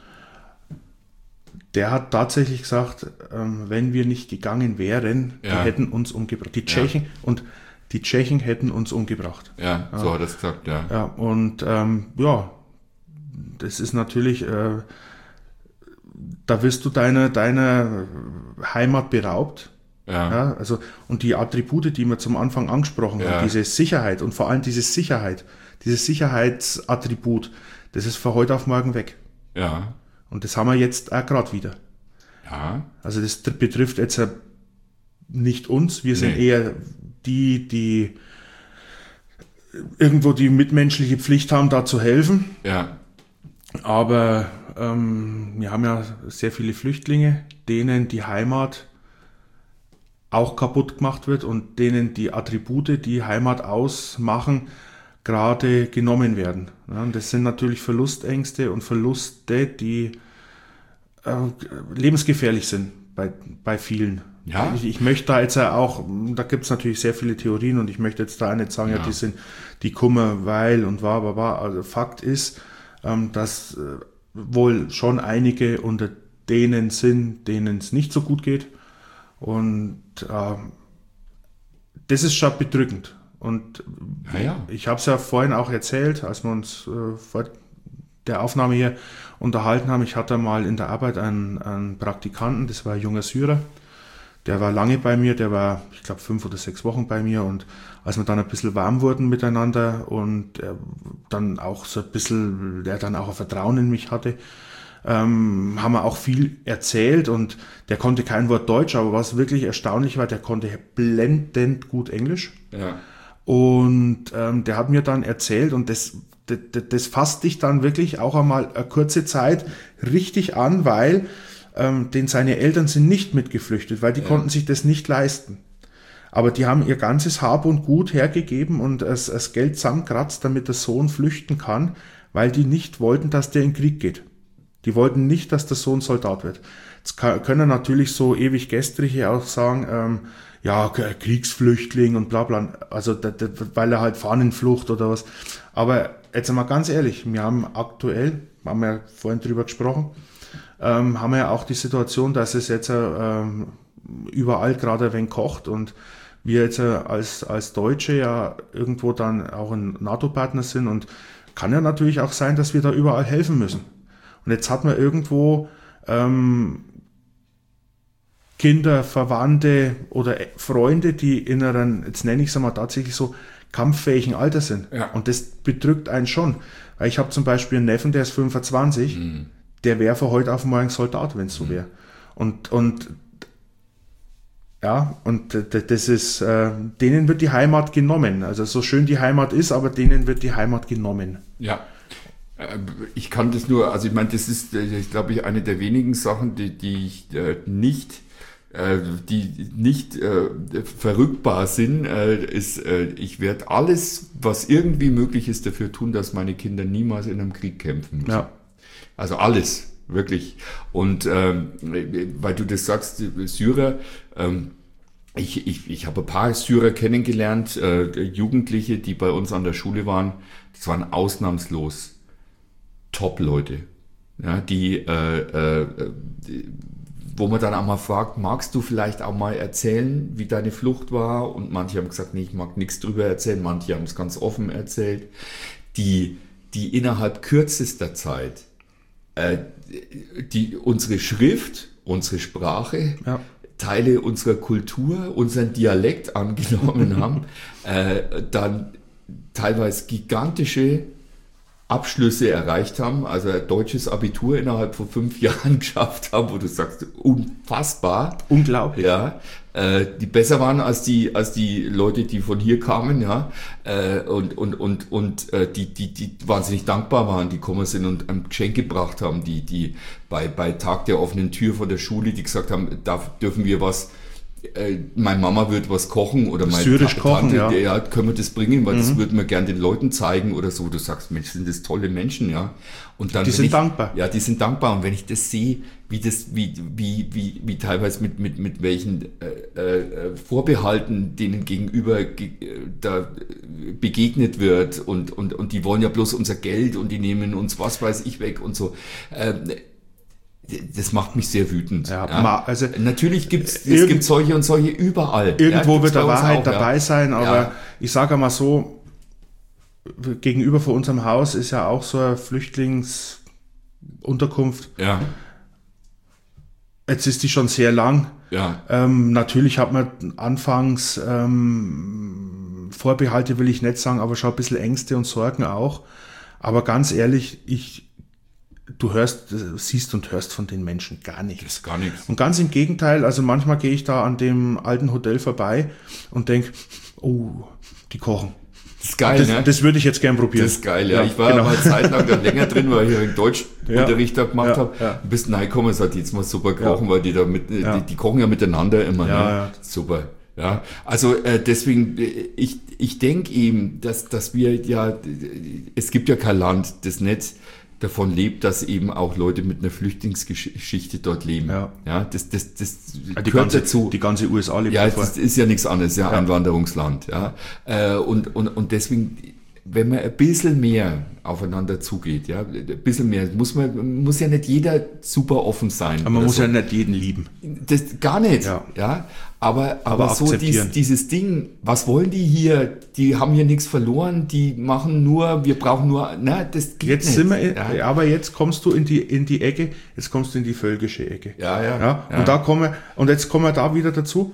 der hat tatsächlich gesagt, ähm, wenn wir nicht gegangen wären, ja. die hätten uns umgebracht. Die Tschechen ja. und Die Tschechen hätten uns umgebracht. Ja, so ja. hat er es gesagt, ja. Ja, und ähm, ja, das ist natürlich, äh, da wirst du deiner deiner Heimat beraubt. Ja. Ja. Also, und die Attribute, die wir zum Anfang angesprochen ja. haben, diese Sicherheit und vor allem diese Sicherheit, dieses Sicherheitsattribut, das ist von heute auf morgen weg. Ja. Und das haben wir jetzt auch gerade wieder. Ja. Also das betrifft jetzt nicht uns, wir sind nee. eher die, die irgendwo die mitmenschliche Pflicht haben, da zu helfen. Ja. Aber ähm, wir haben ja sehr viele Flüchtlinge, denen die Heimat auch kaputt gemacht wird und denen die Attribute, die Heimat ausmachen, gerade genommen werden. Ja, und das sind natürlich Verlustängste und Verluste, die äh, lebensgefährlich sind bei, bei vielen. Ja. Ich, ich möchte da jetzt auch, da gibt es natürlich sehr viele Theorien, und ich möchte jetzt da nicht sagen, ja, ja die sind die Kummer, weil und war, war, war. Also Fakt ist, ähm, dass äh, wohl schon einige unter denen sind, denen es nicht so gut geht. Und äh, das ist schon bedrückend. Und ja, ja. ich habe es ja vorhin auch erzählt, als wir uns äh, vor der Aufnahme hier unterhalten haben. Ich hatte mal in der Arbeit einen, einen Praktikanten, das war ein junger Syrer. Der war lange bei mir, der war, ich glaube, fünf oder sechs Wochen bei mir, und als wir dann ein bisschen warm wurden miteinander und er dann auch so ein bisschen, der dann auch ein Vertrauen in mich hatte, ähm, haben wir auch viel erzählt, und der konnte kein Wort Deutsch, aber was wirklich erstaunlich war, der konnte blendend gut Englisch. Ja. Und ähm, der hat mir dann erzählt, und das, das, das fasst dich dann wirklich auch einmal eine kurze Zeit richtig an, weil ähm, denn seine Eltern sind nicht mitgeflüchtet, weil die ja. konnten sich das nicht leisten. Aber die haben ihr ganzes Hab und Gut hergegeben und das, das Geld zusammengekratzt, damit der Sohn flüchten kann, weil die nicht wollten, dass der in den Krieg geht. Die wollten nicht, dass der Sohn Soldat wird. Jetzt kann, können natürlich so ewig Gestrige auch sagen, ähm, ja, Kriegsflüchtling und bla bla, also da, da, weil er halt Fahnenflucht oder was. Aber jetzt einmal ganz ehrlich, wir haben aktuell, haben wir ja vorhin drüber gesprochen, ähm, haben wir ja auch die Situation, dass es jetzt ähm, überall gerade ein wenig kocht, und wir jetzt äh, als, als Deutsche ja irgendwo dann auch ein NATO-Partner sind, und kann ja natürlich auch sein, dass wir da überall helfen müssen. Und jetzt hat man irgendwo ähm, Kinder, Verwandte oder Freunde, die in einem, jetzt nenne ich es mal tatsächlich so, kampffähigen Alter sind. Ja. Und das bedrückt einen schon. Weil ich habe zum Beispiel einen Neffen, der ist fünfundzwanzig, mhm. der wäre von heute auf morgen Soldat, wenn es so wäre. Und, und ja, und das ist, äh, denen wird die Heimat genommen. Also so schön die Heimat ist, aber denen wird die Heimat genommen. Ja. Ich kann das nur, also ich meine, das ist, ich glaube ich, eine der wenigen Sachen, die, die ich äh, nicht, äh, die nicht äh, verrückbar sind, äh, ist, äh, ich werde alles, was irgendwie möglich ist, dafür tun, dass meine Kinder niemals in einem Krieg kämpfen müssen. Ja. Also alles, wirklich. Und ähm, weil du das sagst, Syrer, ähm, ich, ich, ich habe ein paar Syrer kennengelernt, äh, Jugendliche, die bei uns an der Schule waren, das waren ausnahmslos Top-Leute, ja, die, äh, äh, die, wo man dann auch mal fragt, magst du vielleicht auch mal erzählen, wie deine Flucht war? Und manche haben gesagt, nee, ich mag nichts drüber erzählen, manche haben es ganz offen erzählt, die, die innerhalb kürzester Zeit äh, die unsere Schrift, unsere Sprache, ja. Teile unserer Kultur, unseren Dialekt angenommen haben, äh, dann teilweise gigantische Abschlüsse erreicht haben, also ein deutsches Abitur innerhalb von fünf Jahren geschafft haben, wo du sagst, unfassbar. Unglaublich. Ja, äh, die besser waren als die, als die Leute, die von hier kamen, ja, äh, und, und, und, und, äh, die, die, die wahnsinnig dankbar waren, die gekommen sind und ein Geschenk gebracht haben, die, die bei, bei Tag der offenen Tür von der Schule, die gesagt haben, da dürfen wir was, äh, meine Mama wird was kochen oder meine Syrisch Ta- kochen, Tante, ja. der, ja, können wir das bringen, weil Mhm. das würden wir gern den Leuten zeigen oder so. Du sagst, Mensch, sind das tolle Menschen, ja. Und dann, Die wenn sind ich, dankbar. Ja, die sind dankbar. Und wenn ich das sehe, wie das, wie, wie, wie, wie teilweise mit, mit, mit welchen äh, äh, Vorbehalten denen gegenüber ge, äh, da äh, begegnet wird und, und, und die wollen ja bloß unser Geld und die nehmen uns was weiß ich weg und so. Äh, Das macht mich sehr wütend. Ja, Ja. ma- also, Natürlich gibt's, es irgend- gibt solche und solche überall. Irgendwo ja, gibt's wird der bei uns Wahrheit auch, dabei ja. sein, aber Ja. ich sage mal so, gegenüber von unserem Haus ist ja auch so eine Flüchtlingsunterkunft. Ja, Jetzt ist die schon sehr lang. ja, Ähm, natürlich hat man anfangs ähm, Vorbehalte, will ich nicht sagen, aber schon ein bisschen Ängste und Sorgen auch. Aber ganz ehrlich, ich, du hörst, siehst und hörst von den Menschen gar das nichts. ist gar nichts. Und ganz im Gegenteil, also manchmal gehe ich da an dem alten Hotel vorbei und denke, oh, die kochen. Das ist geil, das, ne? das würde ich jetzt gern probieren. Das ist geil, ja. Ja, Ich war genau. mal zeitlang dann länger drin, weil ich einen Deutschunterricht da gemacht ja, habe. ja. Du bist reingekommen und sagt, jetzt mal super kochen, Ja. weil die da mit, Ja. die, die kochen ja miteinander immer, Ja, ne? ja. Super. Ja, also äh, deswegen, äh, ich, ich denke eben, dass, dass wir ja, äh, es gibt ja kein Land, das nicht davon lebt, dass eben auch Leute mit einer Flüchtlingsgeschichte dort leben. Ja. Ja, das, das, das Ja, die, gehört ganze, dazu. die ganze U S A lebt Ja, davor. das ist ja nichts anderes, ja, Ja. Einwanderungsland, ja. Äh, und, und, und deswegen, wenn man ein bisschen mehr aufeinander zugeht, ja, ein bisschen mehr, muss man, muss ja nicht jeder super offen sein. Aber man oder muss so. ja nicht jeden lieben. Das gar nicht, ja. Ja. Aber, aber, Aber so dies, akzeptieren. dieses Ding, was wollen die hier? Die haben hier nichts verloren, die machen nur, wir brauchen nur, na, das geht Jetzt nicht. sind wir, in, ja. aber jetzt kommst du in die, in die Ecke, jetzt kommst du in die völkische Ecke. Ja, ja, ja. ja. Und da kommen wir, und jetzt kommen wir da wieder dazu,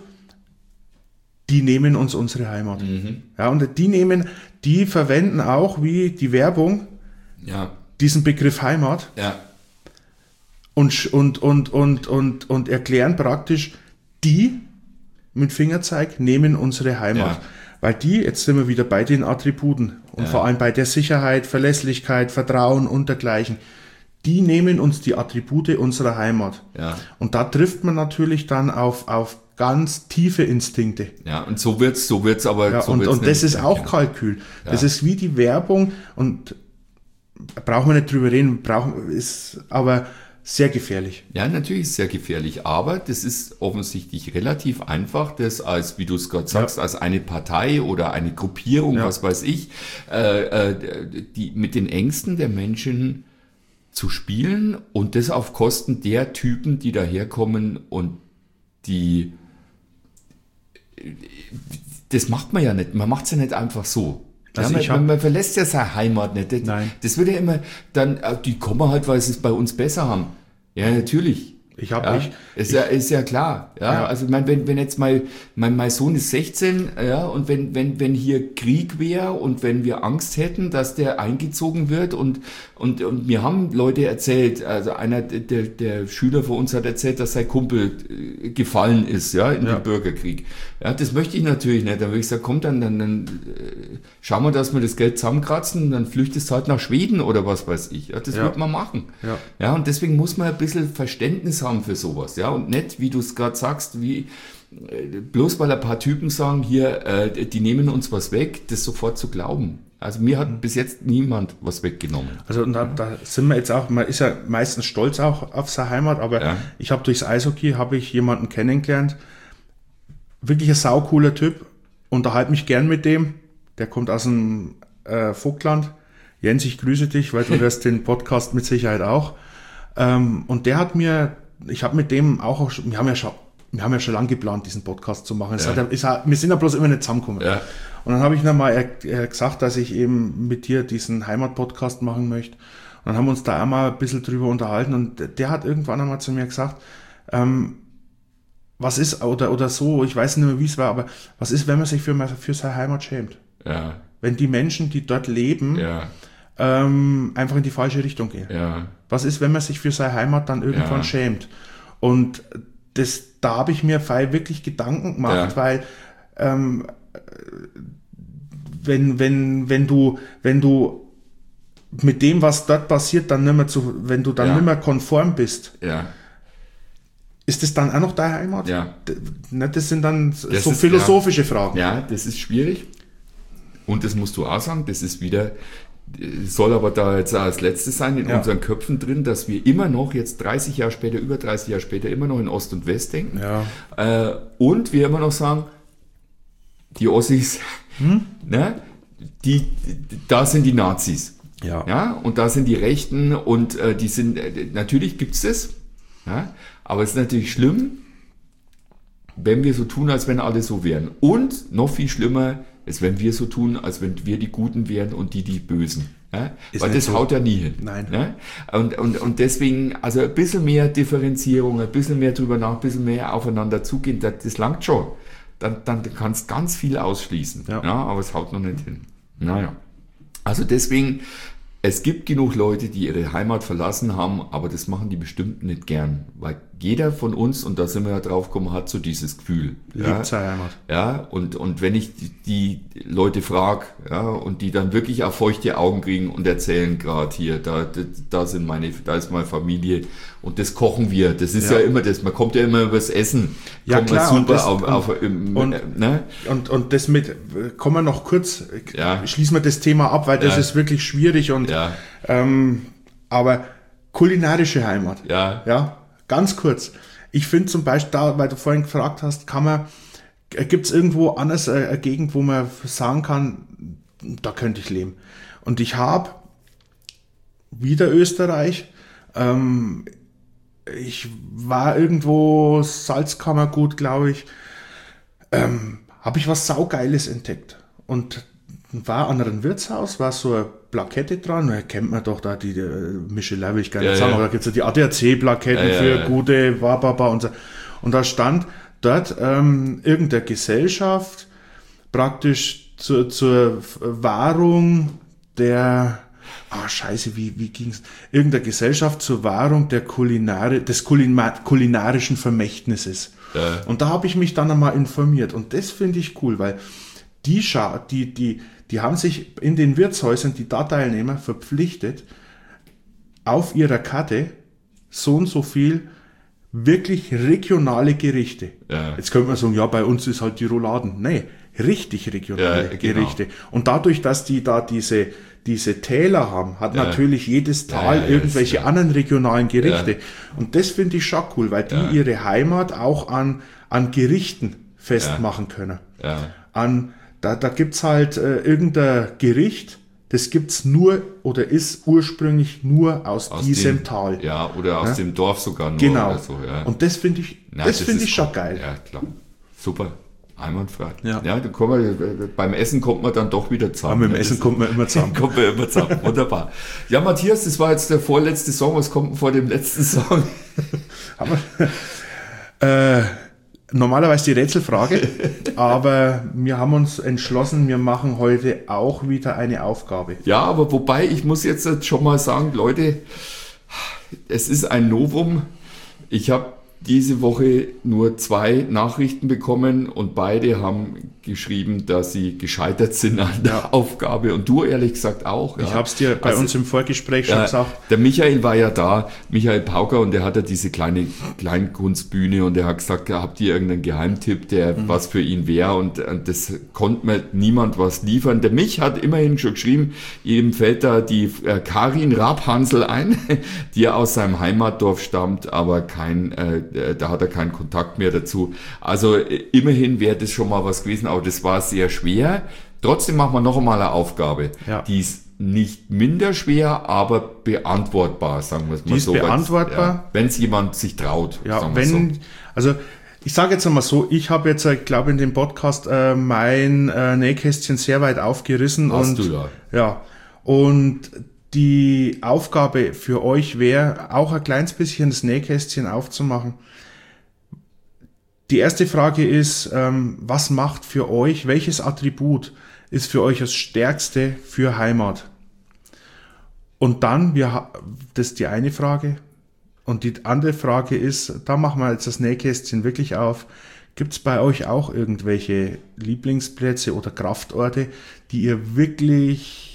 die nehmen uns unsere Heimat. Mhm. Ja, und die nehmen, die verwenden auch wie die Werbung ja, diesen Begriff Heimat ja, und, sch- und, und, und, und, und erklären praktisch, die mit Fingerzeig nehmen unsere Heimat. Ja. Weil die, jetzt sind wir wieder bei den Attributen und Ja. vor allem bei der Sicherheit, Verlässlichkeit, Vertrauen und dergleichen. Die nehmen uns die Attribute unserer Heimat. ja. Und da trifft man natürlich dann auf, auf ganz tiefe Instinkte. Ja, und so wird's, so wird's aber, Ja, so und wird's und das nicht. ist auch Ja. Kalkül. Das Ja. ist wie die Werbung und brauchen wir nicht drüber reden, brauchen, ist aber sehr gefährlich. Ja, natürlich ist es sehr gefährlich, aber das ist offensichtlich relativ einfach, das als, wie du es gerade sagst, als eine Partei oder eine Gruppierung, Ja. was weiß ich, äh, äh, die mit den Ängsten der Menschen zu spielen und das auf Kosten der Typen, die daherkommen und die, das macht man ja nicht, man macht es ja nicht einfach so. Ja, Also man, ich hab- man, man verlässt ja seine Heimat nicht. Das, Nein. das wird ja immer dann, äh, die kommen halt, weil sie es bei uns besser haben. Ja, natürlich. Ich habe Ja, ich, ist, ja, ist ja klar. Ja, Ja. also ich mein, wenn, wenn jetzt mal, mein, mein Sohn ist sechzehn, ja, und wenn, wenn, wenn hier Krieg wäre und wenn wir Angst hätten, dass der eingezogen wird und, und, und mir haben Leute erzählt, also einer der, der Schüler von uns hat erzählt, dass sein Kumpel äh, gefallen ist, ja, in Ja. den Bürgerkrieg. Ja, das möchte ich natürlich nicht. Dann würde ich sagen, komm, dann, dann, dann äh, schauen wir, dass wir das Geld zusammenkratzen, dann flüchtest du halt nach Schweden oder was weiß ich. Ja, das Ja. wird man machen. Ja. Ja, und deswegen muss man ein bisschen Verständnis haben für sowas, ja, und nicht, wie du es gerade sagst, wie äh, bloß weil ein paar Typen sagen, hier, äh, die nehmen uns was weg, das sofort zu glauben. Also mir hat bis jetzt niemand was weggenommen. Also und da, da sind wir jetzt auch, man ist ja meistens stolz auch auf seine Heimat, aber Ja. ich habe durchs Eishockey, habe ich jemanden kennengelernt, wirklich ein saucooler Typ, unterhalte mich gern mit dem, der kommt aus dem äh, Vogtland. Jens, ich grüße dich, weil du hörst den Podcast mit Sicherheit auch. Ähm, und der hat mir, ich habe mit dem auch, auch schon, wir haben ja schon, wir haben ja schon lange geplant, diesen Podcast zu machen. Es Ja. hat, es hat, wir sind ja bloß immer nicht zusammengekommen. Ja. Und dann habe ich nochmal er, er gesagt, dass ich eben mit dir diesen Heimat-Podcast machen möchte. Und dann haben wir uns da einmal ein bisschen drüber unterhalten und der hat irgendwann einmal zu mir gesagt, ähm, was ist, oder, oder so, ich weiß nicht mehr, wie es war, aber was ist, wenn man sich für, für seine Heimat schämt? Ja, Wenn die Menschen, die dort leben, ja, ähm, einfach in die falsche Richtung gehen. ja, Was ist, wenn man sich für seine Heimat dann irgendwann Ja. schämt? Und das, da habe ich mir Fall wirklich Gedanken gemacht, Ja. weil ähm, wenn, wenn, wenn du, wenn du mit dem, was dort passiert, dann nicht mehr zu, wenn du dann Ja. nicht mehr konform bist, ja, ist das dann auch noch deine Heimat? ja. D- ne, Das sind dann so ist- philosophische Fragen. Ja, das ist schwierig. Und das musst du auch sagen, das ist wieder, soll aber da jetzt auch als letztes sein in Ja. unseren Köpfen drin, dass wir immer noch jetzt dreißig Jahre später, über dreißig Jahre später, immer noch in Ost und West denken. Ja. Äh, und wir immer noch sagen, die Ossis, Hm? ne, die, die, da sind die Nazis. Ja. Ja, und da sind die Rechten und äh, die sind, äh, natürlich gibt's das, ja, aber es ist natürlich schlimm, wenn wir so tun, als wenn alle so wären. Und noch viel schlimmer ist, wenn wir so tun, als wenn wir die Guten wären und die die Bösen. Ja? Ist Weil nicht das so. haut ja nie hin. Nein. Ja? Und, und, und deswegen, also ein bisschen mehr Differenzierung, ein bisschen mehr drüber nach, ein bisschen mehr aufeinander zugehen, das, das langt schon. Dann, dann kannst du ganz viel ausschließen. Ja. Ja, aber es haut noch nicht hin. Naja. Also deswegen, es gibt genug Leute, die ihre Heimat verlassen haben, aber das machen die bestimmt nicht gern. Weil jeder von uns, und da sind wir ja drauf gekommen, hat so dieses Gefühl. Liebt ja, seine Heimat. ja, und, und wenn ich die, die Leute frage, ja, und die dann wirklich auch feuchte Augen kriegen und erzählen gerade hier, da, da, da sind meine, da ist meine Familie und das kochen wir. Das ist ja, Ja. immer das. Man kommt ja immer übers Essen. Ja, kommt man klar, und super das- auf, und- auf, im, und- ne? Und, und das mit, kommen wir noch kurz, Ja. schließen wir das Thema ab, weil das Ja. ist wirklich schwierig und, Ja. ähm, aber kulinarische Heimat. Ja. Ja, ganz kurz. Ich finde zum Beispiel da, weil du vorhin gefragt hast, kann man, gibt es irgendwo anders äh, eine Gegend, wo man sagen kann, da könnte ich leben. Und ich habe wieder Österreich, ähm, ich war irgendwo Salzkammergut, glaube ich, ähm, habe ich was Saugeiles entdeckt. Und war an einem Wirtshaus, war so eine Plakette dran, da kennt man doch da die, die Michelin, will ich gar nicht Ja, sagen, ja. aber da gibt es ja die A D A C-Plaketten Ja, ja, für ja. gute Wababa und so. Und da stand dort ähm, irgendeine Gesellschaft praktisch zur, zur Wahrung der, ah scheiße, wie, wie ging's? Irgendeine Gesellschaft zur Wahrung der Kulinare, des Kulina kulinarischen Vermächtnisses. Ja. Und da habe ich mich dann einmal informiert und das finde ich cool, weil die, Scha die, die, die haben sich in den Wirtshäusern, die da Teilnehmer, verpflichtet, auf ihrer Karte so und so viel wirklich regionale Gerichte. Ja. Jetzt könnte man sagen, ja, bei uns ist halt die Rouladen. Nee, richtig regionale Ja, genau. Gerichte. Und dadurch, dass die da diese, diese Täler haben, hat Ja. natürlich jedes Tal Ja, ja, ja, irgendwelche ist, ja. anderen regionalen Gerichte. Ja. Und das finde ich schon cool, weil die Ja. ihre Heimat auch an, an Gerichten festmachen können. Ja. An, da, da gibt's halt äh, irgendein Gericht, das gibt's nur oder ist ursprünglich nur aus, Aus diesem dem, Tal. Ja, oder aus Ja. dem Dorf sogar nur Genau. oder so. Ja. Und das finde ich, Na, das finde ist ich schon gut. geil. Ja, klar. Super. Einwandfrei. Ja. ja da kommt man, beim Essen kommt man dann doch wieder zusammen. Aber mit dem Ja, Essen das- kommt man immer zusammen. kommt man immer zusammen. Wunderbar. Ja, Matthias, das war jetzt der vorletzte Song. Was kommt denn vor dem letzten Song? Haben wir, äh, normalerweise die Rätselfrage, aber wir haben uns entschlossen, wir machen heute auch wieder eine Aufgabe. Ja, aber wobei, ich muss jetzt schon mal sagen, Leute, es ist ein Novum. Ich habe diese Woche nur zwei Nachrichten bekommen und beide haben geschrieben, dass sie gescheitert sind an der Ja. Aufgabe. Und du ehrlich gesagt auch. Ich ja. habe es dir bei Also, uns im Vorgespräch schon Äh, gesagt. der Michael war ja da, Michael Pauker, und der hat ja diese kleine Kleinkunstbühne und der hat gesagt, habt ihr irgendeinen Geheimtipp, der Mhm. was für ihn wäre, und, und das konnte mir niemand was liefern. Der Mich hat immerhin schon geschrieben, ihm fällt da die äh, Karin Rabhansel ein, die ja aus seinem Heimatdorf stammt, aber kein, äh, da hat er keinen Kontakt mehr dazu. Also äh, immerhin wäre das schon mal was gewesen, aber das war sehr schwer. Trotzdem machen wir noch einmal eine Aufgabe, Ja. die ist nicht minder schwer, aber beantwortbar, sagen wir es mal Die ist so. beantwortbar. Ja, wenn es jemand sich traut. Ja, sagen wir wenn, so. also ich sage jetzt einmal so, ich habe jetzt, ich glaube in dem Podcast äh, mein äh, Nähkästchen sehr weit aufgerissen. Hast und du ja. Ja, und die Aufgabe für euch wäre, auch ein kleines bisschen das Nähkästchen aufzumachen. Die erste Frage ist, ähm, was macht für euch, welches Attribut ist für euch das Stärkste für Heimat? Und dann, wir, ha- das ist die eine Frage. Und die andere Frage ist, da machen wir jetzt das Nähkästchen wirklich auf. Gibt es bei euch auch irgendwelche Lieblingsplätze oder Kraftorte, die ihr wirklich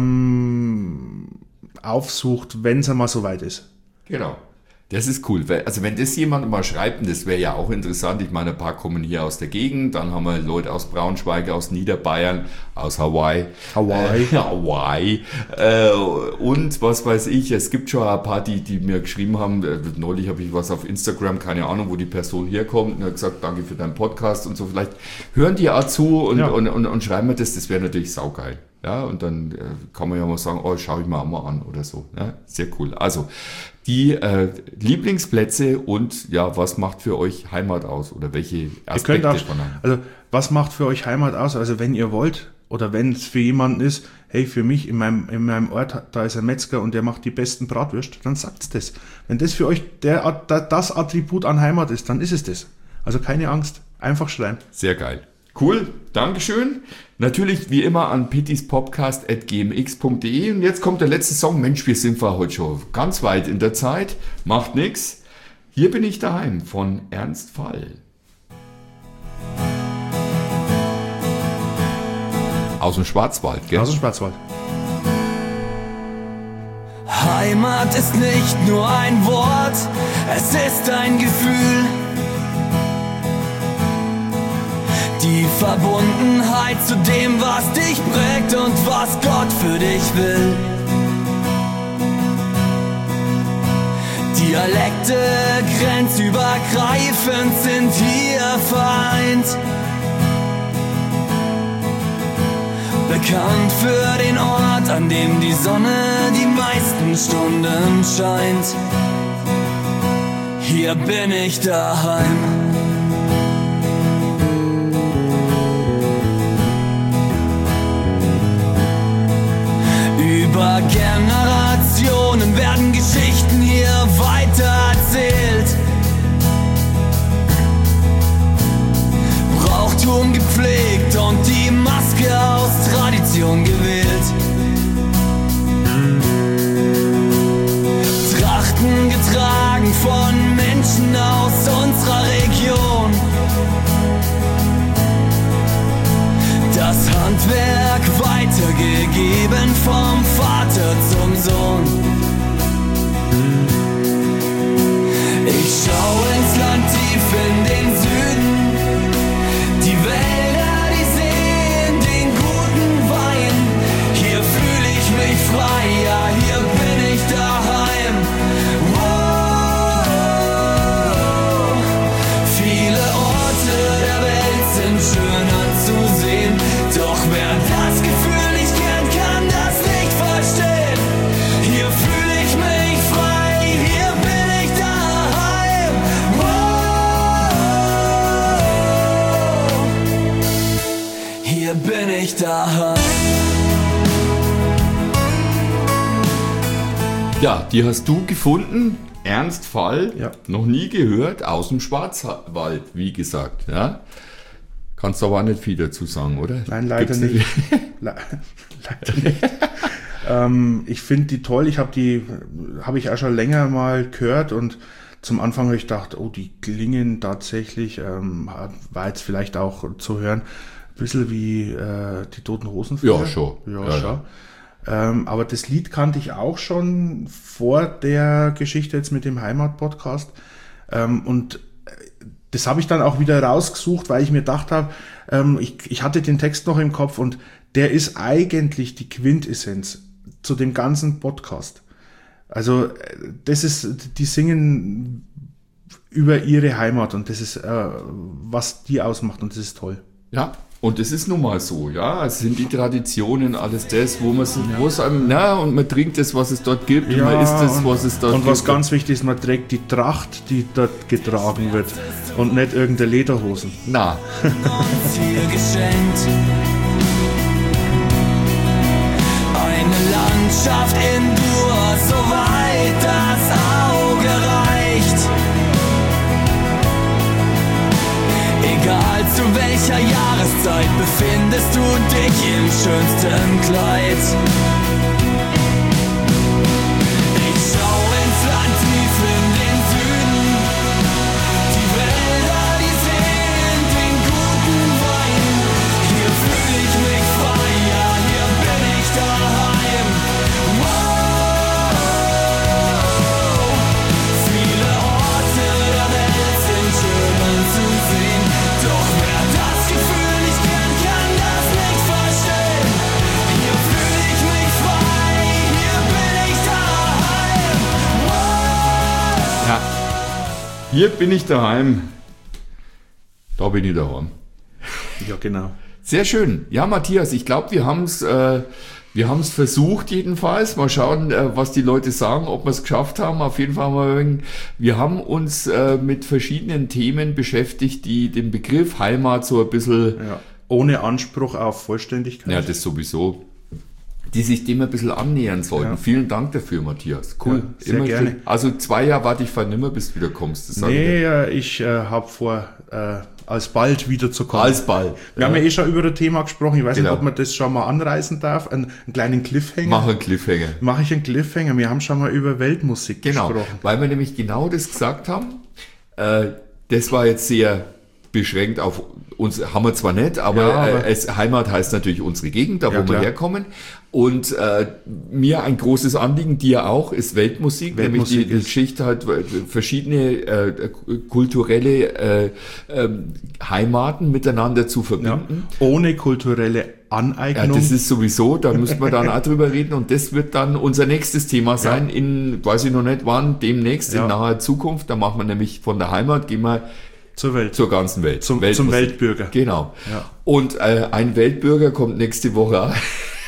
ähm, aufsucht, wenn es einmal soweit ist? Genau. Das ist cool. Weil- Also wenn das jemand mal schreibt, und das wäre ja auch interessant, ich meine, ein paar kommen hier aus der Gegend, dann haben wir Leute aus Braunschweig, aus Niederbayern, aus Hawaii. Hawaii. Äh, Hawaii. Äh, und was weiß ich, es gibt schon ein paar, die, die mir geschrieben haben, äh, neulich habe ich was auf Instagram, keine Ahnung, wo die Person herkommt, und hat gesagt, danke für deinen Podcast und so. Vielleicht hören die auch zu und, Ja. und, und, und schreiben mir das, das wäre natürlich saugeil. Ja, und dann äh, kann man ja mal sagen, oh, schau ich mir auch mal an oder so. Ja, sehr cool. Also, die äh, Lieblingsplätze und ja, was macht für euch Heimat aus oder welche Ihr könnt Aspekte auch, von Heimat? also was macht für euch Heimat aus? Also wenn ihr wollt oder wenn es für jemanden ist, hey, für mich in meinem, in meinem Ort, da ist ein Metzger und der macht die besten Bratwürste, dann sagt's das. Wenn das für euch der, das Attribut an Heimat ist, dann ist es das. Also keine Angst, einfach schreiben. Sehr geil. Cool, Dankeschön. Natürlich wie immer an pittispodcast at g m x punkt d e. Und jetzt kommt der letzte Song. Mensch, wir sind wir heute schon ganz weit in der Zeit. Macht nix. Hier bin ich daheim von Ernst Fall. Aus dem Schwarzwald, gell? Aus dem Schwarzwald. Heimat ist nicht nur ein Wort, es ist ein Gefühl. Die Verbundenheit zu dem, was dich prägt und was Gott für dich will. Dialekte grenzübergreifend sind hier vereint. Bekannt für den Ort, an dem die Sonne die meisten Stunden scheint. Hier bin ich daheim. Über Generationen werden Geschichten hier weiter erzählt. Brauchtum gepflegt und die Maske aus Tradition gewählt. Trachten getragen von Menschen aus unserer Region. Das Handwerk weitergegeben vom Vater zum Sohn. Ich schau ins Land tief in den Süden. Die Wälder, die Seen, den guten Wein. Hier fühle ich mich frei, ja, hier bin ich daheim. Wow. Viele Orte der Welt sind schön anzusehen. Doch wer das Gefühl nicht kennt, kann das nicht verstehen. Hier fühle ich mich frei, hier bin ich daheim. Wow. Hier bin ich daheim. Ja, die hast du gefunden. Ernstfall, Ja. noch nie gehört, aus dem Schwarzwald, wie gesagt. Ja? Kannst aber auch nicht viel dazu sagen, oder? Nein, leider Gibt's nicht. Le leider nicht. ähm, ich finde die toll. Ich habe die, habe ich auch schon länger mal gehört und zum Anfang habe ich gedacht, oh, die klingen tatsächlich, ähm, war jetzt vielleicht auch zu hören, ein bisschen wie äh, die Toten Hosen. Ja, schon. Ja, Ja, schon. Ähm, aber das Lied kannte ich auch schon vor der Geschichte jetzt mit dem Heimat-Podcast. Ähm, und das habe ich dann auch wieder rausgesucht, weil ich mir gedacht habe, ähm, ich, ich hatte den Text noch im Kopf und der ist eigentlich die Quintessenz zu dem ganzen Podcast. Also das ist, die singen über ihre Heimat und das ist, äh, was die ausmacht und das ist toll. Ja, und es ist nun mal so, ja, es sind die Traditionen, alles das, wo man es, wo es einem, na, und man trinkt das, was es dort gibt, und man isst das, was es dort und gibt. was ganz wichtig ist, man trägt die Tracht, die dort getragen wird und nicht irgendeine Lederhosen. Na, uns hier geschenkt. Eine Landschaft in Dur, soweit das Auge reicht. Egal zu welcher Jahreszeit befindest du dich im schönsten Kleid. Ich schau ins Land tief in den Süden. Die Wälder, die sehen den guten Wein. Hier fühl ich mich frei, ja, hier bin ich daheim. Wow. Viele Orte der Welt sind schön anzusehen. Doch wer das Gefühl nicht kennt, kann das nicht verstehen. Hier fühl ich mich frei, hier bin ich daheim. Wow. ja, hier bin ich daheim, da bin ich daheim. Ja, genau. Sehr schön. Ja, Matthias, ich glaube, wir haben es äh, wir haben es versucht jedenfalls. Mal schauen, äh, was die Leute sagen, ob wir es geschafft haben. Auf jeden Fall haben wir, ein- wir haben uns äh, mit verschiedenen Themen beschäftigt, die den Begriff Heimat so ein bisschen, Ja. Ohne Anspruch auf Vollständigkeit. ja, das sowieso, die sich dem ein bisschen annähern sollten. Ja. Vielen Dank dafür, Matthias. Cool. Ja, sehr gerne. schön. Also zwei Jahre warte ich vor nimmer, bis du wieder kommst. Das sag ich dir. Nee, äh, ich äh, habe vor, äh, alsbald wiederzukommen. Alsbald. Wir haben ja eh schon über das Thema gesprochen. Ich weiß Genau. nicht, ob man das schon mal anreißen darf. Ein, einen kleinen Cliffhanger. Mach einen Cliffhanger. Mache ich einen Cliffhanger. Wir haben schon mal über Weltmusik Genau, gesprochen. weil wir nämlich genau das gesagt haben. Äh, das war jetzt sehr beschränkt auf uns, haben wir zwar nicht, aber, Ja, aber- äh, es, Heimat heißt natürlich unsere Gegend, da Ja, wo wir klar. herkommen. Und äh, mir ein großes Anliegen, dir auch, ist Weltmusik, nämlich die, Weltmusik die ist- Geschichte halt äh, verschiedene äh, kulturelle äh, ähm, Heimaten miteinander zu Ja. verbinden. Ohne kulturelle Ja, Aneignung. das ist sowieso, da müssen wir dann auch drüber reden und das wird dann unser nächstes Thema sein, in, weiß ich noch nicht wann, demnächst, Ja. in naher Zukunft. Da machen wir nämlich von der Heimat, gehen wir zur Welt. zur ganzen Welt. Zum- Weltmusik. zum Weltbürger. Genau. Ja. Und äh, ein Weltbürger kommt nächste Woche auch,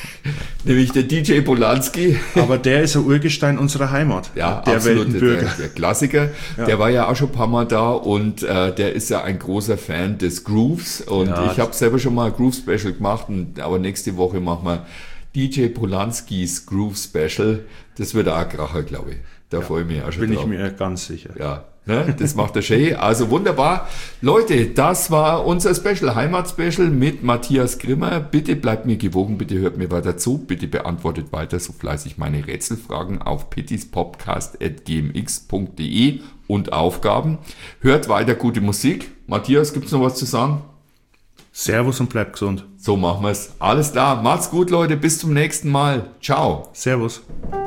nämlich der D J Polanski. Aber der ist ein Urgestein unserer Heimat. Ja, der absolut, Weltenbürger. Der, der Klassiker. Der war ja auch schon ein paar Mal da und äh, der ist ja ein großer Fan des Grooves. Und Ja. ich habe selber schon mal ein Groove-Special gemacht, und, aber nächste Woche machen wir D J Polanskis Groove-Special. Das wird auch ein Kracher, glaube ich. Da freue ich mich auch schon Bin drauf. ich mir ganz sicher. Ja, ne? Das macht der Shay. Also wunderbar. Leute, das war unser Special, Heimat-Special mit Matthias Grimmer. Bitte bleibt mir gewogen, bitte hört mir weiter zu, bitte beantwortet weiter so fleißig meine Rätselfragen auf pittispodcast at g m x punkt d e und Aufgaben. Hört weiter gute Musik. Matthias, gibt's noch was zu sagen? Servus und bleibt gesund. So machen wir's. Alles klar. Macht's gut, Leute. Bis zum nächsten Mal. Ciao. Servus.